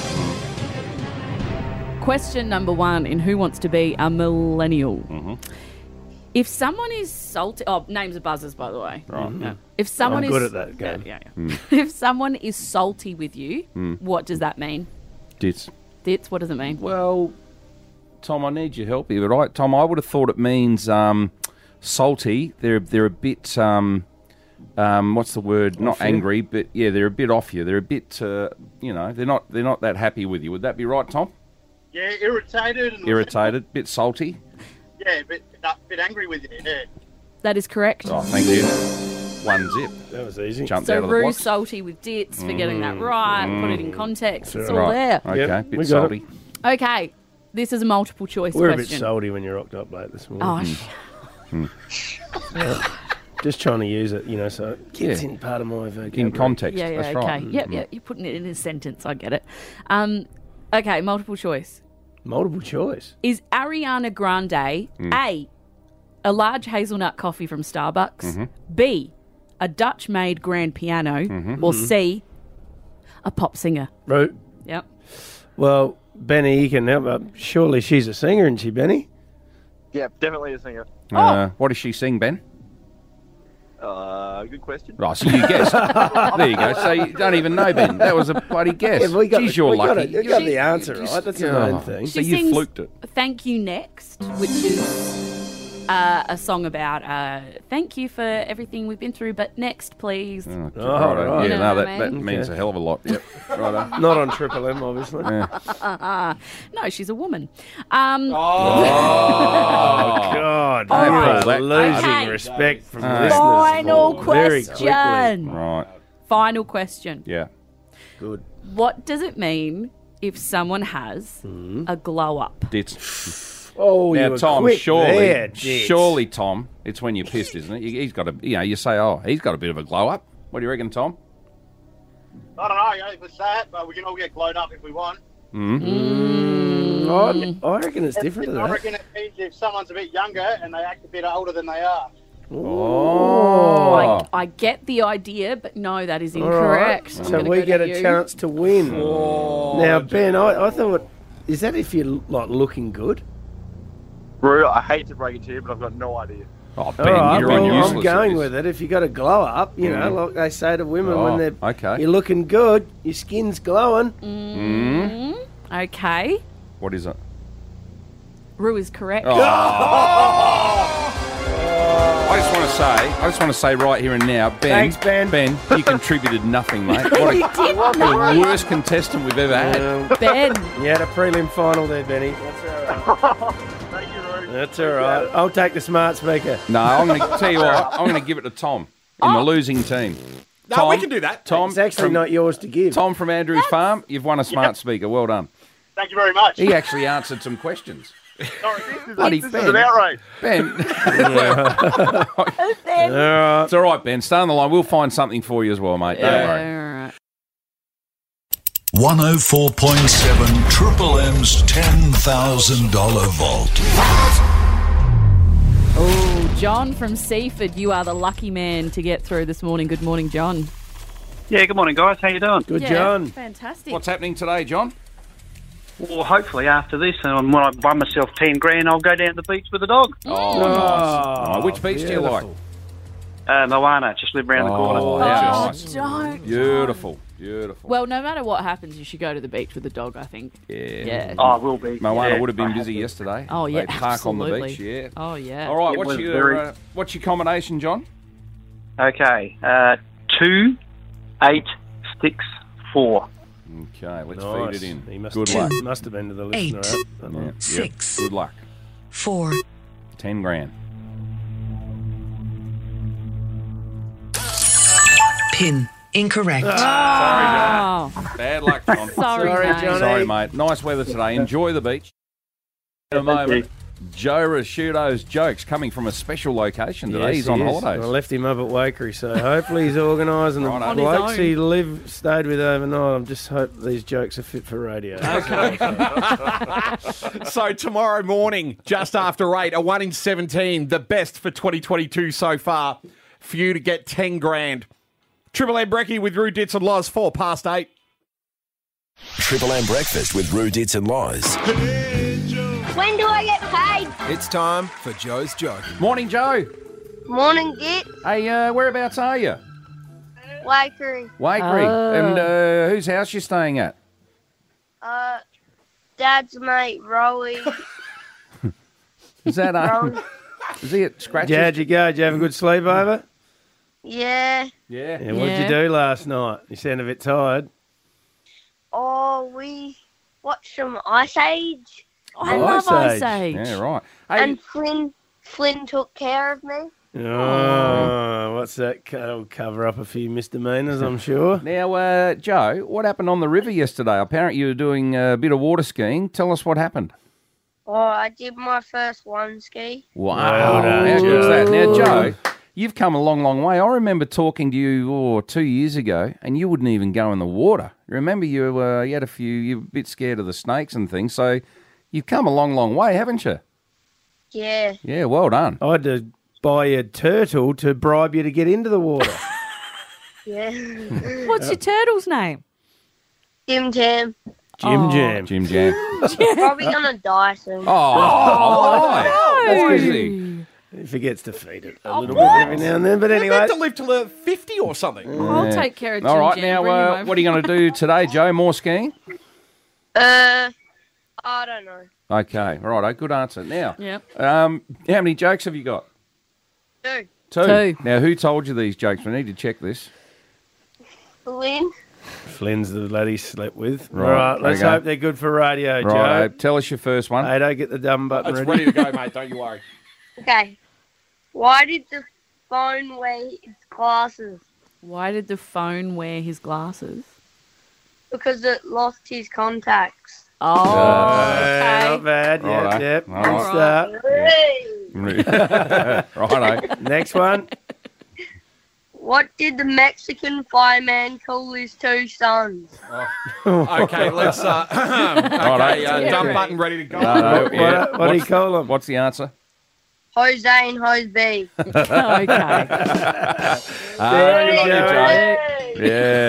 Speaker 4: Question number one in Who Wants to Be a Millennial?
Speaker 2: Mm-hmm.
Speaker 4: If someone is salty, oh, names are buzzers, by the way.
Speaker 2: Right.
Speaker 4: Yeah. If someone
Speaker 3: I'm
Speaker 4: is
Speaker 3: good at that game.
Speaker 4: Yeah, yeah, yeah. if someone is salty with you,
Speaker 2: Mm.
Speaker 4: what does that mean?
Speaker 2: Ditz.
Speaker 4: Ditz, what does it mean?
Speaker 2: Well, Tom, I need your help here, but I, Tom, I would have thought it means um, salty. They're they're a bit. Um, um, what's the word? Not
Speaker 3: Off you?
Speaker 2: angry, but yeah, they're a bit off you. They're a bit. Uh, you know, they're not. They're not that happy with you. Would that be right, Tom?
Speaker 23: Yeah, irritated. And
Speaker 2: Irritated, bit salty.
Speaker 23: Yeah, bit, uh, bit angry with you. Yeah.
Speaker 4: That is correct.
Speaker 2: Oh, thank you. One zip.
Speaker 3: That was easy.
Speaker 2: Jumped
Speaker 4: So
Speaker 2: out of the
Speaker 4: Roo
Speaker 2: blocks.
Speaker 4: salty with Ditz for getting that
Speaker 2: Mm.
Speaker 4: right, put it in context. It's all
Speaker 2: Right.
Speaker 4: there.
Speaker 2: Okay,
Speaker 3: Yep,
Speaker 2: bit
Speaker 3: we got
Speaker 2: salty.
Speaker 4: Okay, this is a multiple choice
Speaker 3: We're a bit
Speaker 4: question.
Speaker 3: salty when you rocked up late this morning.
Speaker 4: Oh,
Speaker 2: Mm.
Speaker 3: Yeah. Just trying to use it, you know, so it gets
Speaker 2: Yeah.
Speaker 3: in part of my vocabulary.
Speaker 2: In context.
Speaker 4: yeah, yeah,
Speaker 2: That's
Speaker 4: okay.
Speaker 2: right.
Speaker 4: Yep, yep, you're putting it in a sentence. I get it. Um, okay, multiple choice.
Speaker 3: Multiple choice.
Speaker 4: Is Ariana Grande
Speaker 3: Mm.
Speaker 4: A, a large hazelnut coffee from Starbucks,
Speaker 3: Mhm.
Speaker 4: B, a Dutch-made grand piano,
Speaker 3: Mhm.
Speaker 4: or
Speaker 3: Mhm.
Speaker 4: C, a pop singer?
Speaker 3: Right.
Speaker 4: Yep.
Speaker 3: Well, Benny, you can help. Uh, surely she's a singer, isn't she, Benny?
Speaker 23: Yeah, definitely a singer.
Speaker 2: Uh, what does she sing, Ben?
Speaker 23: Uh, good question.
Speaker 2: Right, so you guessed. There you go. So you don't even know, Ben. That was a bloody guess.
Speaker 3: Yeah, we got
Speaker 2: Jeez,
Speaker 3: the-
Speaker 2: you're
Speaker 3: we got
Speaker 2: lucky.
Speaker 3: it. You got the answer, right? That's the main thing.
Speaker 2: So
Speaker 4: She
Speaker 2: you
Speaker 4: sings
Speaker 2: fluked it.
Speaker 4: Thank You Next, which is uh, a song about uh, thank you for everything we've been through, but next, please.
Speaker 2: Oh,
Speaker 3: Oh,
Speaker 2: righto.
Speaker 3: right.
Speaker 2: Yeah,
Speaker 4: You know
Speaker 2: no,
Speaker 4: what
Speaker 2: that,
Speaker 4: I
Speaker 2: that
Speaker 4: mean?
Speaker 2: means
Speaker 3: Okay.
Speaker 2: a hell of a lot. Yep. Righto.
Speaker 3: Not on Triple M, obviously.
Speaker 2: Yeah.
Speaker 4: No, she's a woman. Um,
Speaker 3: Oh, God.
Speaker 2: Don't
Speaker 3: You
Speaker 2: pull
Speaker 3: are
Speaker 2: that
Speaker 3: losing
Speaker 4: card.
Speaker 3: respect from
Speaker 2: Uh,
Speaker 3: listeners.
Speaker 4: Final
Speaker 3: very
Speaker 4: question.
Speaker 3: quickly.
Speaker 2: Right.
Speaker 4: Final question.
Speaker 2: Yeah.
Speaker 3: Good.
Speaker 4: What does it mean if someone has a glow up?
Speaker 2: Dits.
Speaker 3: Oh,
Speaker 2: now,
Speaker 3: you were
Speaker 2: Tom,
Speaker 3: quick
Speaker 2: surely,
Speaker 3: there, Dits.
Speaker 2: surely, Tom, it's when you're pissed, isn't it? You- He's got a, you know, you say, oh, he's got a bit of a glow up. What do you reckon, Tom?
Speaker 23: I don't know, you know, if it's that, but we can all get glowed up if we want.
Speaker 2: Mm-hmm.
Speaker 3: Mm, I, I reckon it's different to
Speaker 23: I
Speaker 3: that.
Speaker 23: reckon it means if someone's a bit younger and they act a bit older than they are.
Speaker 3: Oh.
Speaker 4: I, I get the idea, but no, that is
Speaker 3: All right.
Speaker 4: incorrect. I'm
Speaker 3: So
Speaker 4: gonna
Speaker 3: we
Speaker 4: go
Speaker 3: get
Speaker 4: to
Speaker 3: a
Speaker 4: you.
Speaker 3: chance to win. Now, Ben, I, I thought, is that if you're like looking good?
Speaker 23: Rue, I hate to break it to you, but I've got no idea.
Speaker 2: Oh, Ben,
Speaker 3: All right,
Speaker 2: you're
Speaker 3: well,
Speaker 2: useless.
Speaker 3: I'm
Speaker 2: at
Speaker 3: going
Speaker 2: this.
Speaker 3: with it. If you got a glow up, you know,
Speaker 2: Mm.
Speaker 3: like they say to women
Speaker 2: Oh,
Speaker 3: when they're
Speaker 2: okay.
Speaker 3: you're looking good, your skin's glowing.
Speaker 2: Mm.
Speaker 4: Okay.
Speaker 2: What is it?
Speaker 4: Rue is correct.
Speaker 2: Oh. I just want to say, I just want to say right here and now, Ben.
Speaker 3: Thanks, Ben.
Speaker 2: Ben, you contributed nothing, mate. What
Speaker 4: You
Speaker 2: a,
Speaker 4: did
Speaker 2: the
Speaker 4: nothing.
Speaker 2: worst contestant we've ever had.
Speaker 3: Um,
Speaker 4: Ben.
Speaker 3: You had a prelim final there, Benny. That's all right.
Speaker 23: Thank you, Rue.
Speaker 3: That's all right. I'll take the smart speaker.
Speaker 2: No, I'm going to tell you what. I'm going to give it to Tom in the losing team.
Speaker 14: No,
Speaker 2: Tom,
Speaker 14: we can do that.
Speaker 2: Tom,
Speaker 3: It's actually
Speaker 2: from,
Speaker 3: not yours to give.
Speaker 2: Tom from Andrews Farm, you've won a smart speaker. Well done.
Speaker 23: Thank you very much.
Speaker 2: He actually answered some questions.
Speaker 23: Sorry, this is,
Speaker 2: Bloody
Speaker 23: this
Speaker 2: Ben.
Speaker 23: is an outrage.
Speaker 2: Ben.
Speaker 4: Ben.
Speaker 3: All right.
Speaker 2: It's all right, Ben. Stay on the line. We'll find something for you as well, mate. Don't
Speaker 4: Yeah,
Speaker 2: worry.
Speaker 4: all right.
Speaker 7: one oh four point seven Triple M's ten thousand dollars vault.
Speaker 4: Oh, John from Seaford, you are the lucky man to get through this morning. Good morning, John.
Speaker 8: Yeah, good morning, guys. How you doing?
Speaker 3: Good,
Speaker 4: Yeah,
Speaker 3: John.
Speaker 4: Fantastic.
Speaker 2: What's happening today, John?
Speaker 8: Well, hopefully after this, um, when I buy myself ten grand, I'll go down to the beach with the dog.
Speaker 2: Oh,
Speaker 3: Oh,
Speaker 2: nice. Oh, which beach do you like?
Speaker 3: beautiful.
Speaker 8: Uh, Moana, just live around the corner.
Speaker 2: Oh,
Speaker 4: Oh,
Speaker 2: how nice.
Speaker 4: don't.
Speaker 2: Beautiful. Beautiful.
Speaker 4: Well, no matter what happens, you should go to the beach with the dog, I think.
Speaker 2: Yeah.
Speaker 4: Yeah.
Speaker 8: Oh, I will be.
Speaker 2: Moana
Speaker 8: yeah,
Speaker 2: would have been
Speaker 8: I
Speaker 2: busy
Speaker 8: to.
Speaker 2: yesterday.
Speaker 4: Oh, yeah,
Speaker 2: They park on the
Speaker 4: absolutely.
Speaker 2: beach, yeah.
Speaker 4: Oh, yeah.
Speaker 2: All right,
Speaker 8: It
Speaker 2: what's
Speaker 8: was
Speaker 2: your
Speaker 8: very-
Speaker 2: uh, what's your combination, John?
Speaker 8: Okay, uh, two, eight, six, four.
Speaker 2: Okay, let's
Speaker 3: Nice.
Speaker 2: feed it in.
Speaker 3: He must
Speaker 2: Good
Speaker 3: have,
Speaker 2: luck.
Speaker 3: Must have been to the listener.
Speaker 7: Eight.
Speaker 3: Right?
Speaker 2: Yeah, yep.
Speaker 7: Six.
Speaker 2: Good luck.
Speaker 7: Four.
Speaker 2: Ten grand.
Speaker 7: Pin. Incorrect.
Speaker 4: Oh,
Speaker 2: Bad luck, John.
Speaker 4: sorry,
Speaker 3: Sorry,
Speaker 4: mate.
Speaker 3: Johnny.
Speaker 2: Sorry, mate. Nice weather today. Enjoy the beach. In a moment, Joe Rasciuto's jokes coming from a special location today.
Speaker 3: Yes,
Speaker 2: He's
Speaker 3: he
Speaker 2: on
Speaker 3: is.
Speaker 2: holidays.
Speaker 3: I left him up at Wakery, so hopefully he's organising the
Speaker 2: Right
Speaker 4: on. On his
Speaker 3: blokes
Speaker 4: own.
Speaker 3: he lived, stayed with overnight. I'm just hope these jokes are fit for radio.
Speaker 14: So tomorrow morning, just after eight, a one in seventeen, the best for twenty twenty-two so far, for you to get ten grand. Triple M Brekkie with Rue Dits and Loz, four past eight.
Speaker 1: Triple M Breakfast with Rue Dits and Loz.
Speaker 9: When do I get paid?
Speaker 22: It's time for Joe's joke.
Speaker 2: Morning, Joe.
Speaker 9: Morning, Dit.
Speaker 2: Hey, uh, whereabouts are you?
Speaker 9: Wakery.
Speaker 2: Wakery.
Speaker 4: Oh.
Speaker 2: And uh, whose house you staying at?
Speaker 9: Uh, Dad's mate, Rowie.
Speaker 2: Is that um,
Speaker 9: Rowie.
Speaker 2: is he at Scratches?
Speaker 3: How'd you go? Did you have a good sleep over?
Speaker 9: Yeah.
Speaker 2: Yeah.
Speaker 3: Yeah, what did
Speaker 4: Yeah.
Speaker 3: you do last night? You sound a bit tired.
Speaker 9: Oh, we watched some Ice Age.
Speaker 4: I
Speaker 3: Ice
Speaker 4: love Ice
Speaker 3: Age.
Speaker 4: Age.
Speaker 2: Yeah, right. Hey,
Speaker 9: And Flynn, Flynn took care of me.
Speaker 3: Oh, what's that? That'll cover up a few misdemeanors, I'm sure.
Speaker 2: now, uh, Joe, what happened on the river yesterday? Apparently you were doing a bit of water skiing. Tell us what happened.
Speaker 9: Oh, I did my first one ski.
Speaker 2: Wow.
Speaker 3: Well done,
Speaker 2: How good's that? Now,
Speaker 3: Joe.
Speaker 2: Joe, you've come a long, long way. I remember talking to you oh, two years ago, and you wouldn't even go in the water. Remember, you uh, you had a few, you were a bit scared of the snakes and things, so You've come a long, long way, haven't you?
Speaker 9: Yeah.
Speaker 2: Yeah, well done.
Speaker 3: I had to buy a turtle to bribe you to get into the water.
Speaker 9: Yeah.
Speaker 10: What's your turtle's name?
Speaker 9: Jim Jam.
Speaker 3: Jim
Speaker 10: Oh.
Speaker 3: Jam.
Speaker 2: Jim Jam.
Speaker 9: Probably gonna die soon.
Speaker 2: Oh,
Speaker 3: That's
Speaker 2: why?
Speaker 3: 'cause
Speaker 2: Easy.
Speaker 3: he, he forgets to feed it a little bit every now and then. But
Speaker 14: They're
Speaker 3: anyway,
Speaker 14: meant to live till they're fifty or something.
Speaker 10: I'll
Speaker 2: Yeah.
Speaker 10: take care of Jim
Speaker 2: All right,
Speaker 10: Jam.
Speaker 2: now,
Speaker 10: Bring him
Speaker 2: uh,
Speaker 10: over.
Speaker 2: what are you going to do today, Joe? More skiing?
Speaker 9: Uh, I don't know.
Speaker 2: Okay, all right, good answer. Now,
Speaker 10: Yep.
Speaker 2: um, how many jokes have you got?
Speaker 9: Two.
Speaker 2: Two.
Speaker 10: Two.
Speaker 2: Now, who told you these jokes? We need to check this.
Speaker 9: Lynn.
Speaker 3: Flynn's the lad he slept with.
Speaker 2: Right,
Speaker 3: All right, let's
Speaker 2: okay.
Speaker 3: hope they're good for radio,
Speaker 2: Right,
Speaker 3: Joe.
Speaker 2: tell us your first one.
Speaker 3: Hey, don't get the dumb button
Speaker 14: It's
Speaker 3: ready.
Speaker 14: ready to go, mate. Don't you worry.
Speaker 9: Okay. Why did the phone wear its glasses?
Speaker 4: Why did the phone wear his glasses?
Speaker 9: Because it lost his contacts.
Speaker 4: Oh,
Speaker 3: Uh,
Speaker 4: okay.
Speaker 3: Not bad. Yep,
Speaker 2: Righto.
Speaker 3: yep.
Speaker 2: All
Speaker 3: Good
Speaker 2: right.
Speaker 3: start.
Speaker 2: Righto.
Speaker 3: Next one.
Speaker 9: What did the Mexican fireman call his two sons?
Speaker 14: Okay, let's. Uh, okay, uh, dumb button ready to go.
Speaker 2: No, no,
Speaker 3: What-
Speaker 2: yeah.
Speaker 3: what- what do you
Speaker 2: What's-
Speaker 3: call them?
Speaker 2: What's the answer?
Speaker 9: Jose and Jose.
Speaker 4: Okay.
Speaker 2: Ah, good on you,
Speaker 9: Joey.
Speaker 2: Joe.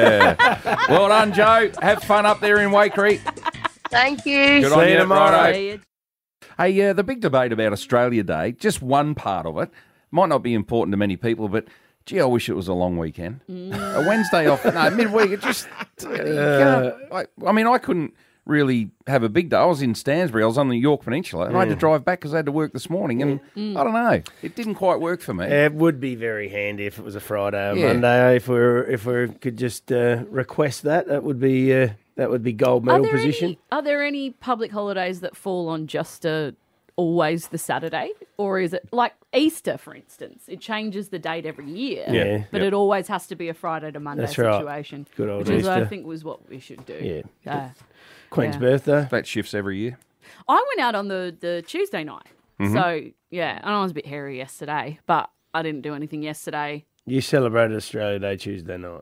Speaker 2: Yeah. Well done, Joe. Have fun up there in Waikerie.
Speaker 9: Thank you.
Speaker 2: Good
Speaker 3: See
Speaker 2: on
Speaker 3: you
Speaker 2: you.
Speaker 3: tomorrow.
Speaker 2: Righto. Hey, uh, the big debate about Australia Day, just one part of it, might not be important to many people, but gee, I wish it was a long weekend. A Wednesday off, no, midweek, it just, you can't- I, I mean, I couldn't really have a big day. I was in Stansbury, I was on the York Peninsula, and I had to
Speaker 3: Yeah.
Speaker 2: drive back because I had to work this morning, and I don't know, it didn't quite work for me.
Speaker 3: It would be very handy if it was a Friday or
Speaker 2: Yeah.
Speaker 3: Monday. If we are if we could just uh, request that, that would be uh, that would be gold
Speaker 4: Are
Speaker 3: medal
Speaker 4: there,
Speaker 3: position.
Speaker 4: any, are there any public holidays that fall on just a, always the Saturday? Or is it like Easter, for instance? It changes the date every year.
Speaker 3: Yeah.
Speaker 4: But
Speaker 3: Yep.
Speaker 4: it always has to be a Friday to Monday
Speaker 3: That's right.
Speaker 4: situation.
Speaker 3: Good old
Speaker 4: Which is, I
Speaker 3: Easter.
Speaker 4: think, was what we should do.
Speaker 3: Yeah.
Speaker 4: Yeah.
Speaker 3: Queen's
Speaker 4: Yeah.
Speaker 3: birthday.
Speaker 2: That shifts every year.
Speaker 4: I went out on the, the Tuesday night.
Speaker 3: Mhm.
Speaker 4: So, yeah, and I was a bit hairy yesterday, but I didn't do anything yesterday.
Speaker 3: You celebrated Australia Day Tuesday night.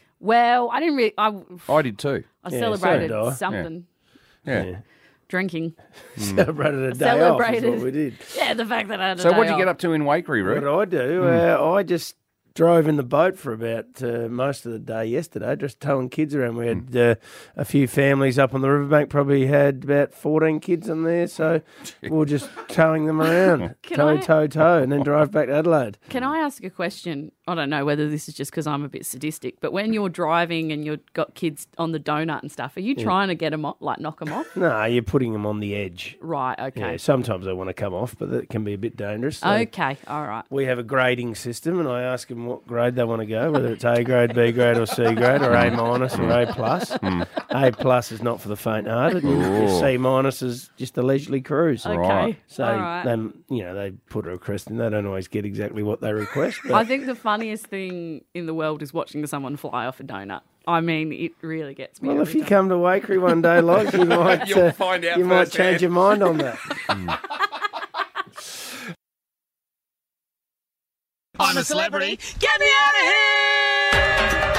Speaker 4: Well, I didn't really. I,
Speaker 2: I did too.
Speaker 4: I
Speaker 3: Yeah, so
Speaker 4: celebrated
Speaker 3: did I.
Speaker 4: something.
Speaker 2: Yeah.
Speaker 3: Yeah.
Speaker 4: Drinking.
Speaker 3: Celebrated a day
Speaker 4: Celebrated.
Speaker 3: off is what we did.
Speaker 4: Yeah, the fact that I had a
Speaker 2: So
Speaker 4: day
Speaker 2: what did you get
Speaker 4: off.
Speaker 2: up to in Waikerie,
Speaker 3: What
Speaker 2: Ruth?
Speaker 3: did I do?
Speaker 2: Hmm.
Speaker 3: Uh, I just drove in the boat for about uh, most of the day yesterday, just towing kids around. We had uh, a few families up on the riverbank, probably had about fourteen kids on there, so we were just towing them around,
Speaker 4: Can
Speaker 3: toe,
Speaker 4: I-
Speaker 3: toe, toe, and then drive back to Adelaide.
Speaker 4: Can I ask a question? I don't know whether this is just because I'm a bit sadistic, but when you're driving and you've got kids on the donut and stuff, are you
Speaker 3: Yeah.
Speaker 4: trying to get them off, like knock them off?
Speaker 3: No, you're putting them on the edge.
Speaker 4: Right, okay.
Speaker 3: Yeah, sometimes they want to come off, but that can be a bit dangerous. so
Speaker 4: Okay, all right.
Speaker 3: We have a grading system, and I ask them what grade they want to go, whether it's A grade, B grade, or C grade, or A minus or A plus. A plus is not for the faint-hearted, and
Speaker 2: Ooh.
Speaker 3: C minus is just a leisurely cruise.
Speaker 4: Okay, Right.
Speaker 3: So
Speaker 4: all right.
Speaker 3: they, you know, they put a request in. They don't always get exactly what they request. But
Speaker 4: I think the funniest thing in the world is watching someone fly off a donut. I mean, it really gets me.
Speaker 3: well, if
Speaker 4: every
Speaker 3: you
Speaker 4: time.
Speaker 3: come to Waikerie one day, like you might,
Speaker 14: You'll
Speaker 3: uh,
Speaker 14: find out
Speaker 3: you might
Speaker 14: firsthand.
Speaker 3: change your mind on that.
Speaker 11: I'm a celebrity. Get me out of here!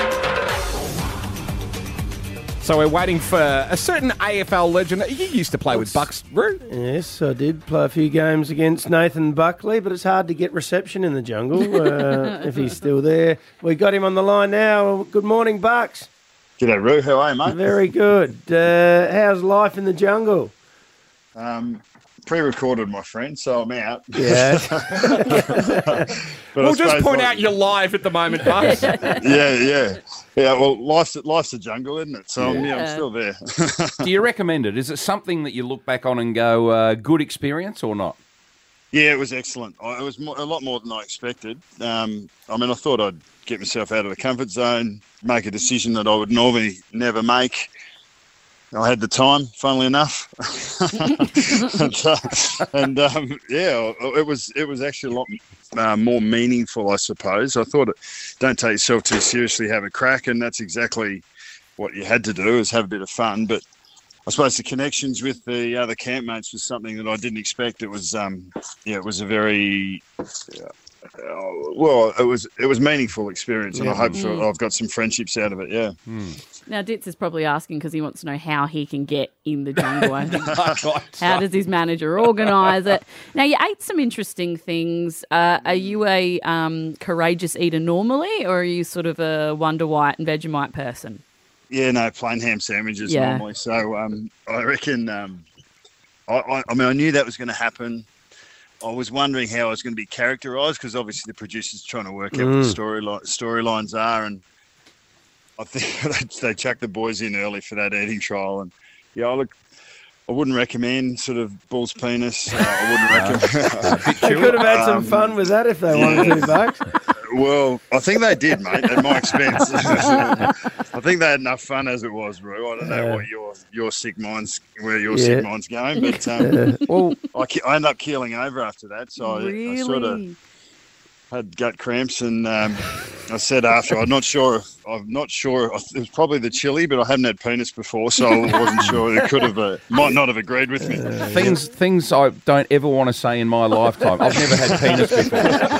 Speaker 14: So we're waiting for a certain A F L legend. You used to play with Bucks, Roo.
Speaker 3: Yes, I did play a few games against Nathan Buckley, but it's hard to get reception in the jungle uh, if he's still there. We got him on the line now. Good morning, Bucks.
Speaker 12: G'day, Roo. How are you, mate?
Speaker 3: Very good. Uh, how's life in the jungle?
Speaker 12: Um, pre-recorded, my friend, so I'm out.
Speaker 3: Yeah.
Speaker 12: But I
Speaker 14: We'll just
Speaker 12: suppose
Speaker 14: point
Speaker 12: like-
Speaker 14: out you're live at the moment, Bucks.
Speaker 12: yeah, yeah, yeah. Well, life's life's a jungle, isn't it? So I'm, yeah, I'm
Speaker 2: Yeah.
Speaker 12: still there.
Speaker 2: Do you recommend it? Is it something that you look back on and go, uh, good experience or not?
Speaker 12: Yeah, it was excellent. I- It was mo- a lot more than I expected. Um, I mean, I thought I'd get myself out of the comfort zone, make a decision that I would normally never make. I had the time, funnily enough, and, uh, and um, yeah, it was it was actually a lot uh, more meaningful, I suppose. I thought, it, don't take yourself too seriously, have a crack, and that's exactly what you had to do, is have a bit of fun. But I suppose the connections with the other campmates was something that I didn't expect. It was, um, yeah, it was a very Uh, well, it was it was meaningful experience, and
Speaker 3: Yeah.
Speaker 12: I hope for,
Speaker 4: Mm.
Speaker 12: I've got some friendships out of it. Yeah.
Speaker 4: Now, Ditz is probably asking because he wants to know how he can get in the jungle. I think. How does his manager organise it? Now, you ate some interesting things. Uh, are you a um, courageous eater normally, or are you sort of a Wonder White and Vegemite person?
Speaker 12: Yeah, no, plain ham sandwiches
Speaker 4: Yeah.
Speaker 12: normally. So um, I reckon. Um, I, I, I mean, I knew that was going to happen. I was wondering how I was going to be characterised because obviously the producer's trying to work out what the
Speaker 3: Mm.
Speaker 12: storyline storylines are, and I think they, they chucked the boys in early for that eating trial. And yeah, I look, I wouldn't recommend sort of bull's penis. Uh, I wouldn't recommend.
Speaker 3: They could have had some
Speaker 12: Um,
Speaker 3: fun with that if they wanted to, Bucks.
Speaker 12: Well, I think they did, mate, at my expense. I think they had enough fun as it was, Roo. I don't know
Speaker 3: Yeah.
Speaker 12: what your your sick mind's where your
Speaker 3: Yeah.
Speaker 12: sick mind's going, but um,
Speaker 3: Yeah.
Speaker 12: well, I, ke- I ended up keeling over after that, so I, I sort of
Speaker 4: Really?
Speaker 12: had gut cramps, and um, I said after, I'm not sure. If, I'm not sure. It was probably the chili, but I haven't had penis before, so I wasn't sure. It could have, uh, might not have agreed with me.
Speaker 2: Things things I don't ever want to say in my lifetime. I've never had penis before.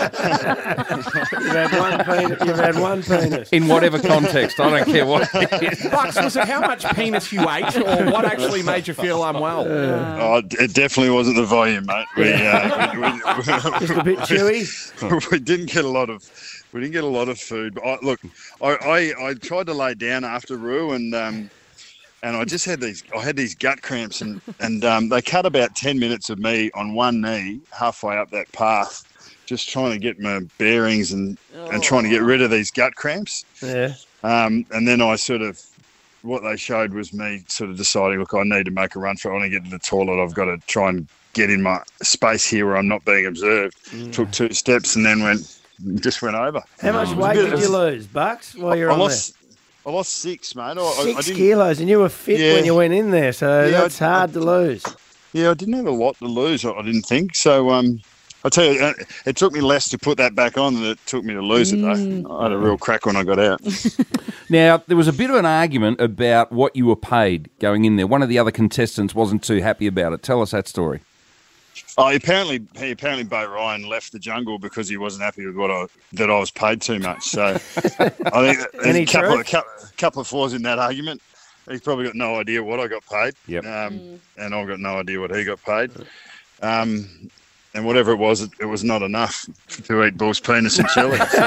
Speaker 3: You've had one penis. You've had one penis.
Speaker 2: In whatever context, I don't care what it is.
Speaker 14: Bucks, was it how much penis you ate, or what actually made you feel unwell?
Speaker 12: Oh, it definitely wasn't the volume, mate. We, uh, we, we,
Speaker 3: Just a bit chewy.
Speaker 12: we didn't get a lot of we didn't get a lot of food. But I, look, I, I, I tried to lay down after Roo, and um, and I just had these I had these gut cramps, and and um, they cut about ten minutes of me on one knee halfway up that path, just trying to get my bearings and and trying to get rid of these gut cramps.
Speaker 3: Yeah.
Speaker 12: Um, and then I sort of, what they showed was me sort of deciding, look, I need to make a run for it. I want to get to the toilet. I've got to try and get in my space here where I'm not being observed.
Speaker 3: Mm.
Speaker 12: Took two steps and then went, just went over.
Speaker 3: How much
Speaker 12: It was a
Speaker 3: weight
Speaker 12: bit
Speaker 3: did
Speaker 12: of-
Speaker 3: you lose, Bucks, while you're
Speaker 12: I
Speaker 3: on
Speaker 12: lost, I lost six, mate. I,
Speaker 3: there?
Speaker 12: I, I
Speaker 3: Six
Speaker 12: didn't,
Speaker 3: kilos, and you were fit
Speaker 12: Yeah.
Speaker 3: when you went in there, so
Speaker 12: Yeah,
Speaker 3: that's
Speaker 12: I-
Speaker 3: hard to lose.
Speaker 12: Yeah, I didn't have a lot to lose, I I didn't think. So, um, I'll tell you, uh, it took me less to put that back on than it took me to lose it, though. I had a real crack when I got out.
Speaker 2: Now, there was a bit of an argument about what you were paid going in there. One of the other contestants wasn't too happy about it. Tell us that story.
Speaker 12: Oh, apparently, he apparently, Bo Ryan left the jungle because he wasn't happy with what I that I was paid too much. So, I think there's
Speaker 3: Any
Speaker 12: a couple of,
Speaker 3: truth?
Speaker 12: couple, couple of flaws in that argument. He's probably got no idea what I got paid,
Speaker 2: Yep.
Speaker 12: um, and I've got no idea what he got paid. Um, and whatever it was, it, it was not enough to eat bull's penis and chili. So.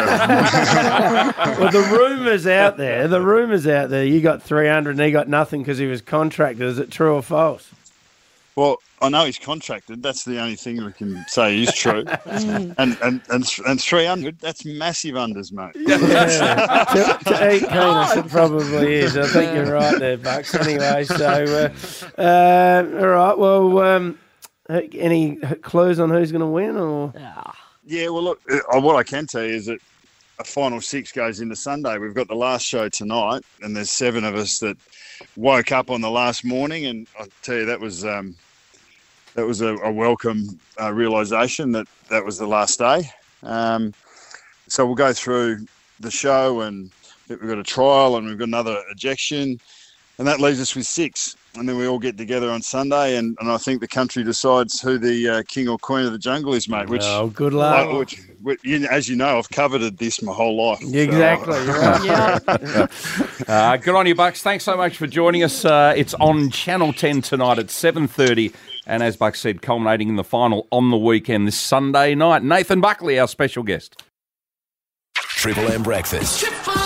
Speaker 3: Well, the rumours out there, the rumours out there, you got three hundred and he got nothing because he was contracted. Is it true or false?
Speaker 12: Well, I know he's contracted. That's the only thing we can say is true. and, and and and three hundred, that's massive unders, mate.
Speaker 3: Yeah. to, to eat penis, it probably is. I think you're right there, Bucks. Anyway, so, uh, uh, all right, well, um, any clues on who's going to win? Or
Speaker 12: Yeah, well, look, uh, what I can tell you is that a final six goes into Sunday. We've got the last show tonight, and there's seven of us that woke up on the last morning, and I tell you that was um, that was a, a welcome uh, realisation that that was the last day. Um, so we'll go through the show, and we've got a trial, and we've got another ejection, and that leaves us with six. And then we all get together on Sunday, and, and I think the country decides who the uh, king or queen of the jungle is, mate. Which,
Speaker 3: Oh, good luck.
Speaker 12: uh, which, which you, as you know, I've coveted this my whole life. so-
Speaker 3: exactly, you're right.
Speaker 2: Uh, good on you, Bucks. Thanks so much for joining us. Uh, it's on Channel ten tonight at seven thirty. And as Bucks said, culminating in the final on the weekend this Sunday night. Nathan Buckley, our special guest.
Speaker 1: Triple M Breakfast.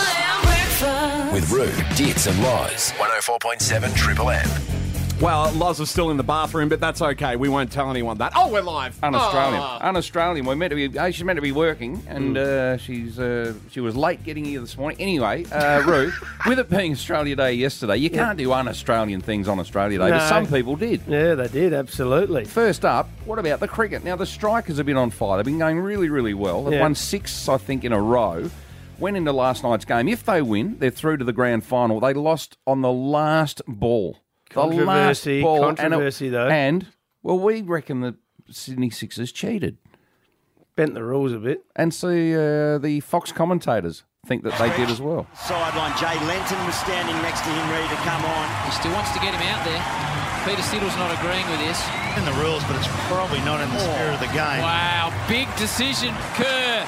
Speaker 1: With Roo, Ditz and Loz. one oh four point seven Triple M.
Speaker 14: Well, Loz is still in the bathroom, but that's okay. We won't tell anyone that. Oh, we're live.
Speaker 2: Un-Australian.
Speaker 14: Oh.
Speaker 2: Un-Australian. We're meant to be. Uh, she's meant to be working, and uh, she's uh, she was late getting here this morning. Anyway, uh, Roo, with it being Australia Day yesterday, you can't do un-Australian things on Australia Day, but
Speaker 3: No.
Speaker 2: some people did.
Speaker 3: Yeah, they did, absolutely.
Speaker 2: First up, what about the cricket? Now, the Strikers have been on fire. They've been going really, really well. They've
Speaker 3: Yeah.
Speaker 2: won six, I think, in a row. Went into last night's game. If they win, they're through to the grand final. They lost on the last ball.
Speaker 3: Controversy,
Speaker 2: the last ball.
Speaker 3: controversy,
Speaker 2: and it,
Speaker 3: though.
Speaker 2: And, well, we reckon the Sydney Sixers cheated.
Speaker 3: Bent the rules a bit.
Speaker 2: And see, uh, the Fox commentators think that they did as well.
Speaker 13: Sideline, Jay Lenton was standing next to him, ready to come on.
Speaker 15: He still wants to get him out there. Peter Siddle's not agreeing with this.
Speaker 16: In the rules, but it's probably not in the spirit of the game.
Speaker 15: Wow, big decision. Kerr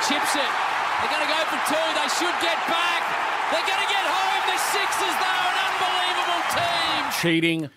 Speaker 15: chips it. They're going to go for two. They should get back. They're going to get home. The Sixers, they're an unbelievable team.
Speaker 14: Cheating.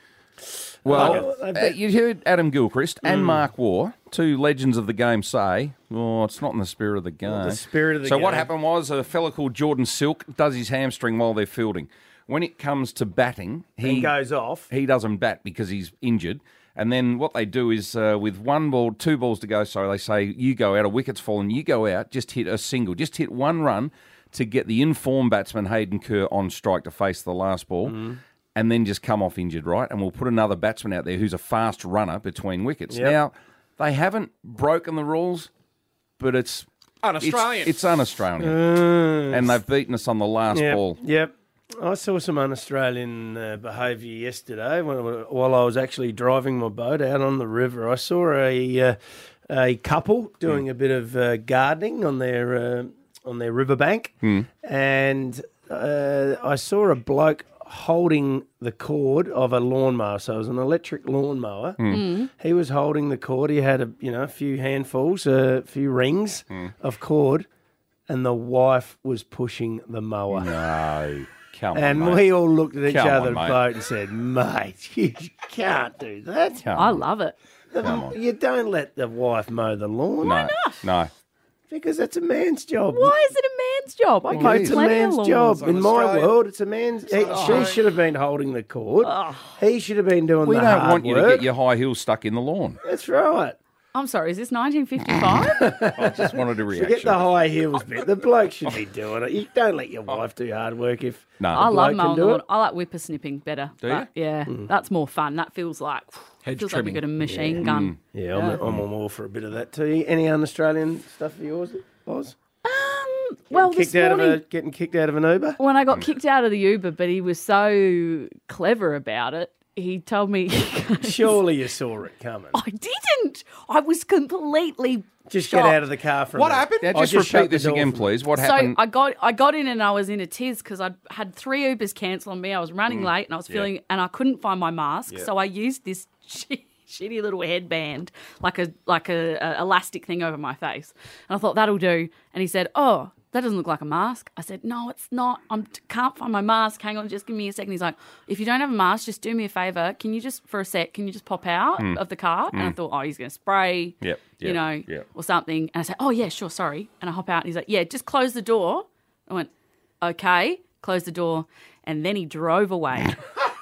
Speaker 2: Well, uh, you heard Adam Gilchrist and
Speaker 3: Mm.
Speaker 2: Mark Waugh, two legends of the game, say, oh, it's not in the spirit of the game.
Speaker 3: Not the spirit of the
Speaker 2: so
Speaker 3: game.
Speaker 2: what happened was a fella called Jordan Silk does his hamstring while they're fielding. When it comes to batting, he
Speaker 3: He goes off.
Speaker 2: He doesn't bat because he's injured. And then what they do is uh, with one ball, two balls to go, sorry, they say, you go out, a wicket's fallen, you go out, just hit a single, just hit one run to get the in-form batsman Hayden Kerr on strike to face the last ball.
Speaker 3: Mm.
Speaker 2: And then just come off injured, right? And we'll put another batsman out there who's a fast runner between wickets.
Speaker 3: Yep.
Speaker 2: Now, they haven't broken the rules, but it's
Speaker 14: Un-Australian.
Speaker 2: It's, it's un-Australian.
Speaker 3: Mm.
Speaker 2: And they've beaten us on the last
Speaker 3: Yep,
Speaker 2: ball.
Speaker 3: Yep. I saw some un-Australian uh, behaviour yesterday when, while I was actually driving my boat out on the river. I saw a uh, a couple doing
Speaker 2: Mm.
Speaker 3: a bit of uh, gardening on their uh, on their riverbank,
Speaker 2: Mm.
Speaker 3: and uh, I saw a bloke holding the cord of a lawnmower. So it was an electric lawnmower.
Speaker 2: Mm.
Speaker 4: Mm.
Speaker 3: He was holding the cord. He had a you know a few handfuls, a few rings
Speaker 2: Mm.
Speaker 3: of cord, and the wife was pushing the mower.
Speaker 2: No, come on,
Speaker 3: And
Speaker 2: mate.
Speaker 3: we all looked at each
Speaker 2: Come
Speaker 3: other
Speaker 2: on, mate.
Speaker 3: boat and said, "Mate, you can't do that.
Speaker 2: Come
Speaker 4: I
Speaker 2: on.
Speaker 4: love it.
Speaker 2: Come on.
Speaker 3: You don't let the wife mow the lawn.
Speaker 2: No, no.
Speaker 3: Because that's a man's job.
Speaker 4: Why is it a man's job? I
Speaker 3: Well,
Speaker 4: got
Speaker 3: it's a
Speaker 4: plenty of
Speaker 3: man's
Speaker 4: lawns.
Speaker 3: job. In my
Speaker 14: Australia.
Speaker 3: world, it's a man's. He, she should have been holding the cord. He should have been doing
Speaker 2: We
Speaker 3: the
Speaker 2: don't
Speaker 3: hard
Speaker 2: want you to
Speaker 3: work.
Speaker 2: get your high heels stuck in the lawn.
Speaker 3: That's right.
Speaker 4: I'm sorry, is this nineteen fifty-five?
Speaker 2: I just wanted a reaction.
Speaker 3: Forget the high heels bit. The bloke should be doing it. You don't let your wife do hard work if
Speaker 2: No.
Speaker 3: the
Speaker 4: I love
Speaker 3: bloke can
Speaker 4: mowing the
Speaker 3: do
Speaker 4: lawn.
Speaker 3: it.
Speaker 4: I like whippersnipping better.
Speaker 2: Do
Speaker 4: But, yeah, that's more fun. That feels like
Speaker 14: Hedge
Speaker 4: feels like we
Speaker 14: trimming.
Speaker 4: got a machine
Speaker 3: Yeah.
Speaker 4: gun.
Speaker 3: Yeah, I'm, I'm on all for a bit of that too. Any un-Australian stuff for yours, Oz?
Speaker 4: Um, well,
Speaker 3: kicked
Speaker 4: this
Speaker 3: out
Speaker 4: morning,
Speaker 3: of a, getting kicked out of an Uber.
Speaker 4: when I got kicked out of the Uber, but he was so clever about it. He told me,
Speaker 3: Surely you saw it coming.
Speaker 4: I didn't. I was completely
Speaker 3: Just
Speaker 4: shocked.
Speaker 3: get out of the car for a
Speaker 14: What
Speaker 3: minute.
Speaker 14: happened?
Speaker 2: Now,
Speaker 3: I'll
Speaker 2: just,
Speaker 3: just shut
Speaker 2: repeat
Speaker 3: the
Speaker 2: this
Speaker 3: door
Speaker 2: again,
Speaker 3: for
Speaker 2: please. What
Speaker 4: So
Speaker 2: happened?
Speaker 4: I got I got in and I was in a tiz because I had three Ubers cancel on me. I was running late and I was feeling and I couldn't find my mask. So I used this shitty, shitty little headband, like a like a, a elastic thing over my face. And I thought that'll do. And he said, "Oh, that doesn't look like a mask." I said, "No, it's not. I can't find my mask. Hang on, just give me a second." He's like, "If you don't have a mask, just do me a favour. Can you just, for a sec, can you just pop out of the car?" And I thought, "Oh, he's going to spray,
Speaker 2: Yep,
Speaker 4: you
Speaker 2: yep,
Speaker 4: know,
Speaker 2: yep.
Speaker 4: or something." And I said, "Oh, yeah, sure, sorry." And I hop out and he's like, "Yeah, just close the door." I went, "Okay," close the door. And then he drove away.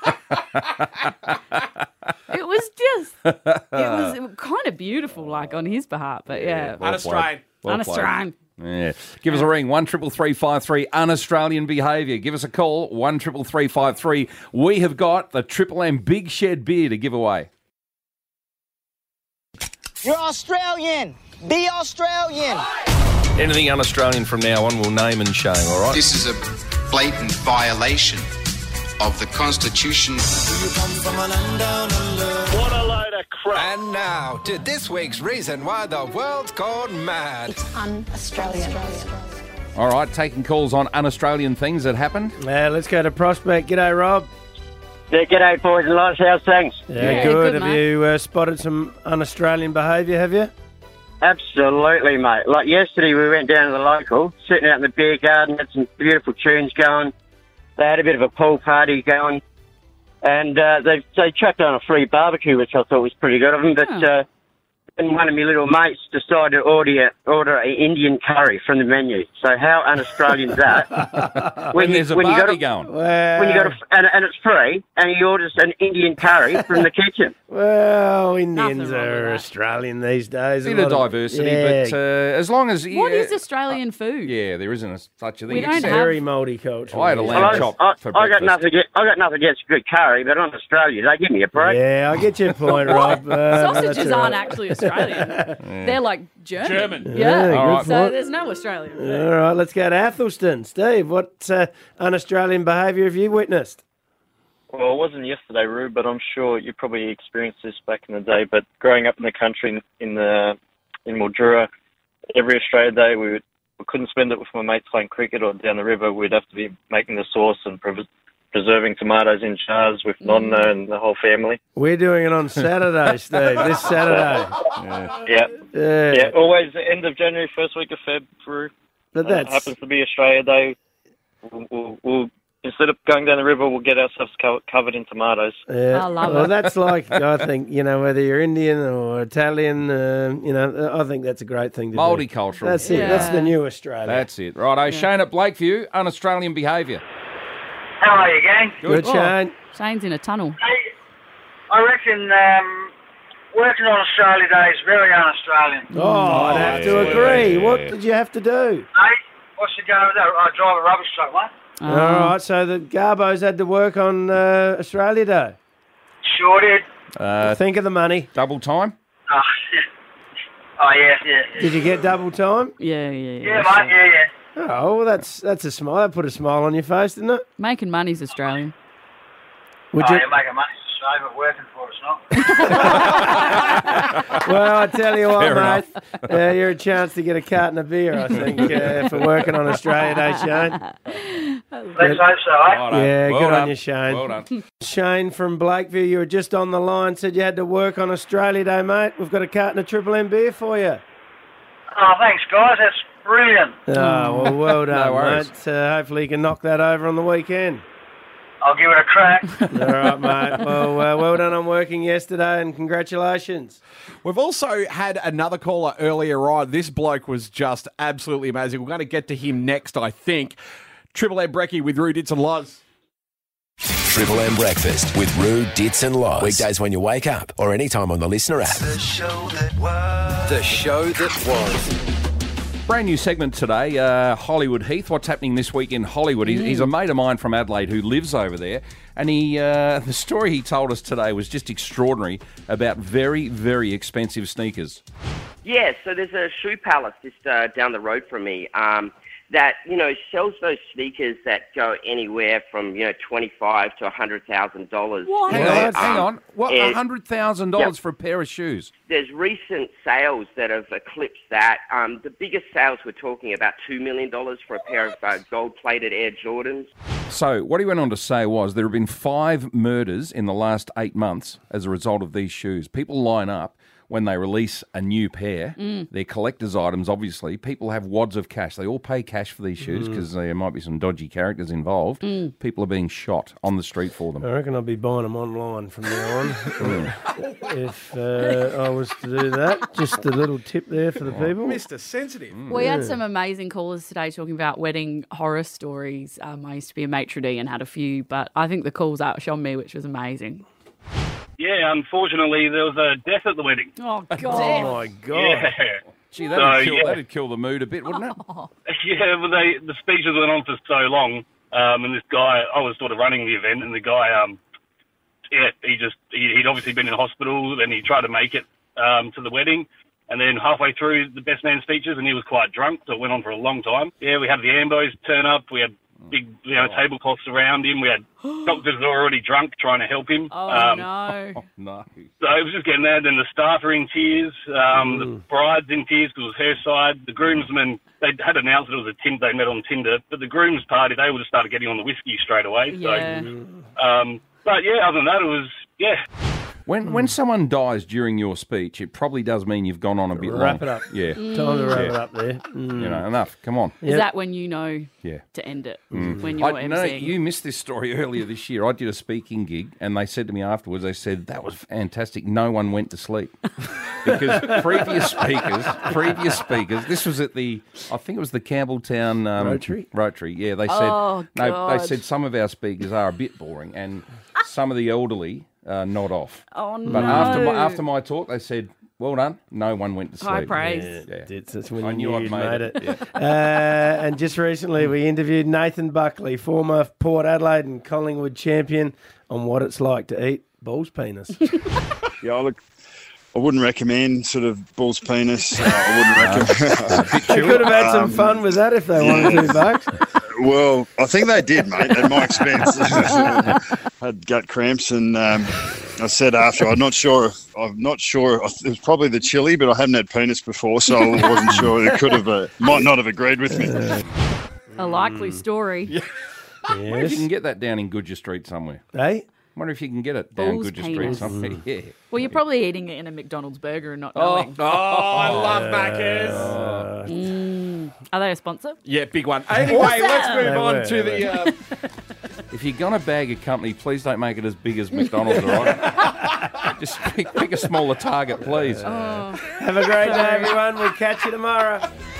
Speaker 4: It was just, it was kind of beautiful, like on his behalf. But yeah,
Speaker 2: well
Speaker 14: Un-Australian.
Speaker 2: Well
Speaker 4: Un-Australian.
Speaker 2: Yeah. Give us a ring, one triple three five three, un-Australian behaviour. Give us a call, one triple three five three. We have got the Triple M Big Shed beer to give away.
Speaker 13: You're Australian. Be Australian.
Speaker 2: Anything un-Australian from now on, we'll name and shame, all right?
Speaker 16: This is a blatant violation of the Constitution.
Speaker 21: What a load of crap.
Speaker 22: And now to this week's reason why the world's gone mad.
Speaker 20: It's un-Australian.
Speaker 2: All right, taking calls on un-Australian things that happened.
Speaker 3: Now let's go to Prospect. G'day, Rob.
Speaker 21: Yeah, g'day, boys and lads. How's things?
Speaker 3: Yeah,
Speaker 4: Yeah,
Speaker 3: good.
Speaker 4: good,
Speaker 3: Have
Speaker 4: mate.
Speaker 3: you uh, spotted some un-Australian behaviour? Have you?
Speaker 21: Absolutely, mate. Like yesterday, we went down to the local, sitting out in the beer garden, had some beautiful tunes going. They had a bit of a pool party going, and uh, they they chucked on a free barbecue, which I thought was pretty good of them. But
Speaker 4: Oh.
Speaker 21: uh, then one of my little mates decided to order order a Indian curry from the menu. So how un-Australian is that?
Speaker 2: When there's a
Speaker 21: when you
Speaker 2: party
Speaker 21: got
Speaker 2: going.
Speaker 3: Well,
Speaker 21: when you got a, and, and it's free, and he orders an Indian curry from the kitchen.
Speaker 3: well, Indians
Speaker 4: Nothing wrong with
Speaker 3: are
Speaker 4: that.
Speaker 3: Australian these days.
Speaker 2: A
Speaker 3: A
Speaker 2: bit of
Speaker 3: lot
Speaker 2: diversity,
Speaker 3: yeah,
Speaker 2: but uh, as long as...
Speaker 4: What
Speaker 2: yeah,
Speaker 4: is Australian food?
Speaker 2: Yeah, there isn't a, such a thing.
Speaker 4: We don't
Speaker 2: except-
Speaker 4: have-
Speaker 3: very multicultural.
Speaker 2: I had a
Speaker 3: these
Speaker 2: lamb
Speaker 21: Well,
Speaker 3: days.
Speaker 21: I,
Speaker 2: chop
Speaker 21: I,
Speaker 2: for
Speaker 21: I got
Speaker 2: breakfast.
Speaker 21: nothing. Against, I got nothing against good curry, but on Australia, they give me a break.
Speaker 3: Yeah, I get your point, Rob. Uh,
Speaker 4: Sausages
Speaker 3: that's all
Speaker 4: aren't
Speaker 3: right.
Speaker 4: actually Australian. They're like German.
Speaker 14: German.
Speaker 4: Yeah.
Speaker 3: Yeah,
Speaker 2: All
Speaker 3: good
Speaker 2: right.
Speaker 4: So
Speaker 3: point.
Speaker 4: there's no Australian food.
Speaker 3: All right, let's go to Athelston. Steve, what uh, un-Australian behaviour have you witnessed?
Speaker 18: Well, it wasn't yesterday, Roo, but I'm sure you probably experienced this back in the day. But growing up in the country in, in the in Mildura, every Australia Day we, would, we couldn't spend it with my mates playing cricket or down the river. We'd have to be making the sauce and pre- preserving tomatoes in jars with Nonna and the whole family.
Speaker 3: We're doing it on Saturday, Steve. This Saturday.
Speaker 18: Yeah. Yeah.
Speaker 3: Yeah.
Speaker 18: Yeah, always the end of January, first week of Feb through.
Speaker 3: But
Speaker 18: Uh,
Speaker 3: that's-
Speaker 18: happens to be Australia Day. We'll, we'll, we'll instead of going down the river, we'll get ourselves co- covered in tomatoes.
Speaker 3: Yeah. well, that's like, I think, you know, whether you're Indian or Italian, uh, you know, I think that's a great thing to do.
Speaker 2: Multicultural.
Speaker 3: That's it.
Speaker 2: Yeah.
Speaker 3: That's the new Australia.
Speaker 2: That's it. Righto, Shane at Blakeview, un-Australian behaviour.
Speaker 21: How are you, gang?
Speaker 3: Good, Shane.
Speaker 4: Shane's in a tunnel.
Speaker 21: Hey, I reckon um, working on Australia Day is very un-Australian.
Speaker 3: Oh, I'd have to agree. What did you have to do?
Speaker 21: Hey, what's the go with that? I drive a rubbish truck, mate.
Speaker 3: All right, so the Garbos had to work on uh, Australia Day.
Speaker 21: Sure did.
Speaker 2: Uh,
Speaker 3: Think of the money.
Speaker 2: Double time?
Speaker 21: Oh, yeah. Oh, yeah, yeah. yeah.
Speaker 3: Did you get double time?
Speaker 4: Yeah, yeah, yeah.
Speaker 21: Yeah, mate, yeah, yeah.
Speaker 3: Oh, well, that's that's a smile. That put a smile on your face, didn't it?
Speaker 4: Making money's Australian.
Speaker 3: Would
Speaker 21: oh,
Speaker 3: you?
Speaker 21: you're making money to save it, working for us, not.
Speaker 3: Well, I tell you what,
Speaker 21: Fair
Speaker 3: mate, uh, you're a chance to get a carton of beer, I think, uh, for working on Australia Day, Shane.
Speaker 21: Let's hope so, eh?
Speaker 3: Yeah,
Speaker 21: Well
Speaker 3: good
Speaker 21: done.
Speaker 3: on you, Shane.
Speaker 21: Well done.
Speaker 3: Shane from Blakeview, you were just on the line, said you had to work on Australia Day, mate. We've got a carton of Triple M beer for you.
Speaker 21: Oh, thanks, guys. That's brilliant.
Speaker 3: Oh, well, well done,
Speaker 21: No worries.
Speaker 3: mate. Uh, hopefully you can knock that over on the weekend.
Speaker 21: I'll give it a crack.
Speaker 3: All right, mate. Well, uh, well done on working yesterday, and congratulations.
Speaker 14: We've also had another caller earlier on. This bloke was just absolutely amazing. We're going to get to him next, I think. Triple M Brekkie with Roo, Dits and Loz.
Speaker 1: Triple M Breakfast with Roo, Dits and Loz. Weekdays when you wake up or anytime on the Listener app.
Speaker 22: The show that was. The show that was.
Speaker 2: Brand new segment today, uh, Hollywood Heath. What's happening this week in Hollywood? He's,
Speaker 4: Mm.
Speaker 2: he's a mate of mine from Adelaide who lives over there, and he uh, the story he told us today was just extraordinary about very, very expensive sneakers.
Speaker 6: Yeah, so there's a shoe palace just uh, down the road from me um, that, you know, sells those sneakers that go anywhere from, you know, twenty-five to one hundred thousand dollars.
Speaker 2: Hang on, hang on. What,
Speaker 6: and-
Speaker 2: one hundred thousand dollars
Speaker 6: Yep.
Speaker 2: for a pair of shoes?
Speaker 6: There's recent sales that have eclipsed that. Um, the biggest sales we're talking about two million dollars for a pair of uh, gold-plated Air Jordans.
Speaker 2: So what he went on to say was there have been five murders in the last eight months as a result of these shoes. People line up when they release a new pair.
Speaker 4: Mm.
Speaker 2: They're collector's items, obviously. People have wads of cash. They all pay cash for these shoes
Speaker 3: Mm.
Speaker 2: because there might be some dodgy characters involved.
Speaker 4: Mm.
Speaker 2: People are being shot on the street for them.
Speaker 3: I reckon I'll be buying them online from now on. if uh, I was to do that. Just a little tip there for the people.
Speaker 14: Mister Sensitive.
Speaker 4: We had some amazing callers today talking about wedding horror stories. Um, I used to be a maitre d' and had a few, but I think the calls outshone me, which was amazing.
Speaker 17: Yeah, unfortunately, there was a death at the wedding.
Speaker 4: Oh, God.
Speaker 3: Oh, my God.
Speaker 17: Yeah.
Speaker 2: Gee, that'd,
Speaker 17: So,
Speaker 2: kill,
Speaker 17: yeah.
Speaker 2: that'd kill the mood a bit, wouldn't it?
Speaker 17: Yeah, but they, the speeches went on for so long, um, and this guy, I was sort of running the event, and the guy, um, yeah, he just, he, he'd obviously been in hospital, then he tried to make it um, to the wedding, and then halfway through the best man speeches, and he was quite drunk, so it went on for a long time. Yeah, we had the ambos turn up, we had big, you know, tablecloths around him, we had doctors that were already drunk trying to help him.
Speaker 4: Oh,
Speaker 17: um,
Speaker 4: no.
Speaker 2: No.
Speaker 17: So it was just getting there. Then the staff are in tears. Um, The bride's in tears because it was her side. The groomsmen, they had announced that it was a Tinder, they met on Tinder. But the groom's party, they would have started getting on the whiskey straight away.
Speaker 4: Yeah.
Speaker 17: So, um, but yeah, other than that, it was, yeah.
Speaker 2: When when someone dies during your speech, it probably does mean you've gone on a bit long.
Speaker 3: Wrap it up.
Speaker 2: Yeah.
Speaker 3: Time to wrap
Speaker 2: Yeah.
Speaker 3: it up there. Mm.
Speaker 2: You know, enough. Come on.
Speaker 4: Is that when you know
Speaker 2: Yeah.
Speaker 4: to end it?
Speaker 2: Mm.
Speaker 4: When you're
Speaker 2: I, no,
Speaker 4: emceeing?
Speaker 2: you missed this story earlier this year. I did a speaking gig, and they said to me afterwards, they said, that was fantastic. No one went to sleep. Because previous speakers, previous speakers, this was at the, I think it was the Campbelltown um,
Speaker 3: Rotary?
Speaker 2: Rotary, yeah. They said,
Speaker 4: Oh,
Speaker 2: no, they
Speaker 4: God.
Speaker 2: said some of our speakers are a bit boring, and some of the elderly uh, nod off.
Speaker 4: Oh,
Speaker 2: But
Speaker 4: no.
Speaker 2: after my, after my talk, they said, well done. No one went to sleep.
Speaker 4: High praise.
Speaker 3: Yeah, it's, it's when
Speaker 2: I
Speaker 3: you
Speaker 2: knew
Speaker 3: knew
Speaker 2: I'd
Speaker 3: you'd
Speaker 2: made
Speaker 3: made
Speaker 2: it.
Speaker 3: it.
Speaker 2: Yeah.
Speaker 3: Uh, and just recently we interviewed Nathan Buckley, former Port Adelaide and Collingwood champion, on what it's like to eat bull's penis.
Speaker 12: Yeah, look, I wouldn't recommend sort of bull's penis. Uh, I wouldn't recommend.
Speaker 3: They could have had some
Speaker 12: Um,
Speaker 3: fun with that if they wanted two bucks.
Speaker 12: Well, I think they did, mate, at my expense. I had gut cramps, and um, I said after, I'm not sure. I'm not sure. It was probably the chili, but I hadn't had penis before, so I wasn't sure. It could have, uh, might not have agreed with me.
Speaker 4: A likely story.
Speaker 2: I wonder if you can get that down in Goodger Street somewhere.
Speaker 3: Hey?
Speaker 2: I wonder if you can get it down
Speaker 4: Bull's
Speaker 2: Goodger Street
Speaker 4: penis.
Speaker 2: somewhere. Yeah.
Speaker 4: Well, you're probably eating it in a McDonald's burger and not
Speaker 2: Oh,
Speaker 4: knowing.
Speaker 14: Oh, I love Macca's.
Speaker 4: Mm. Are they a sponsor?
Speaker 14: Yeah, big one. Anyway, let's move
Speaker 3: They
Speaker 14: on
Speaker 3: were,
Speaker 14: to
Speaker 3: they
Speaker 14: the. Uh,
Speaker 2: If you're going to bag a company, please don't make it as big as McDonald's, all right? Just pick, pick a smaller target, please.
Speaker 4: Oh.
Speaker 3: Have a great day, everyone. We'll catch you tomorrow.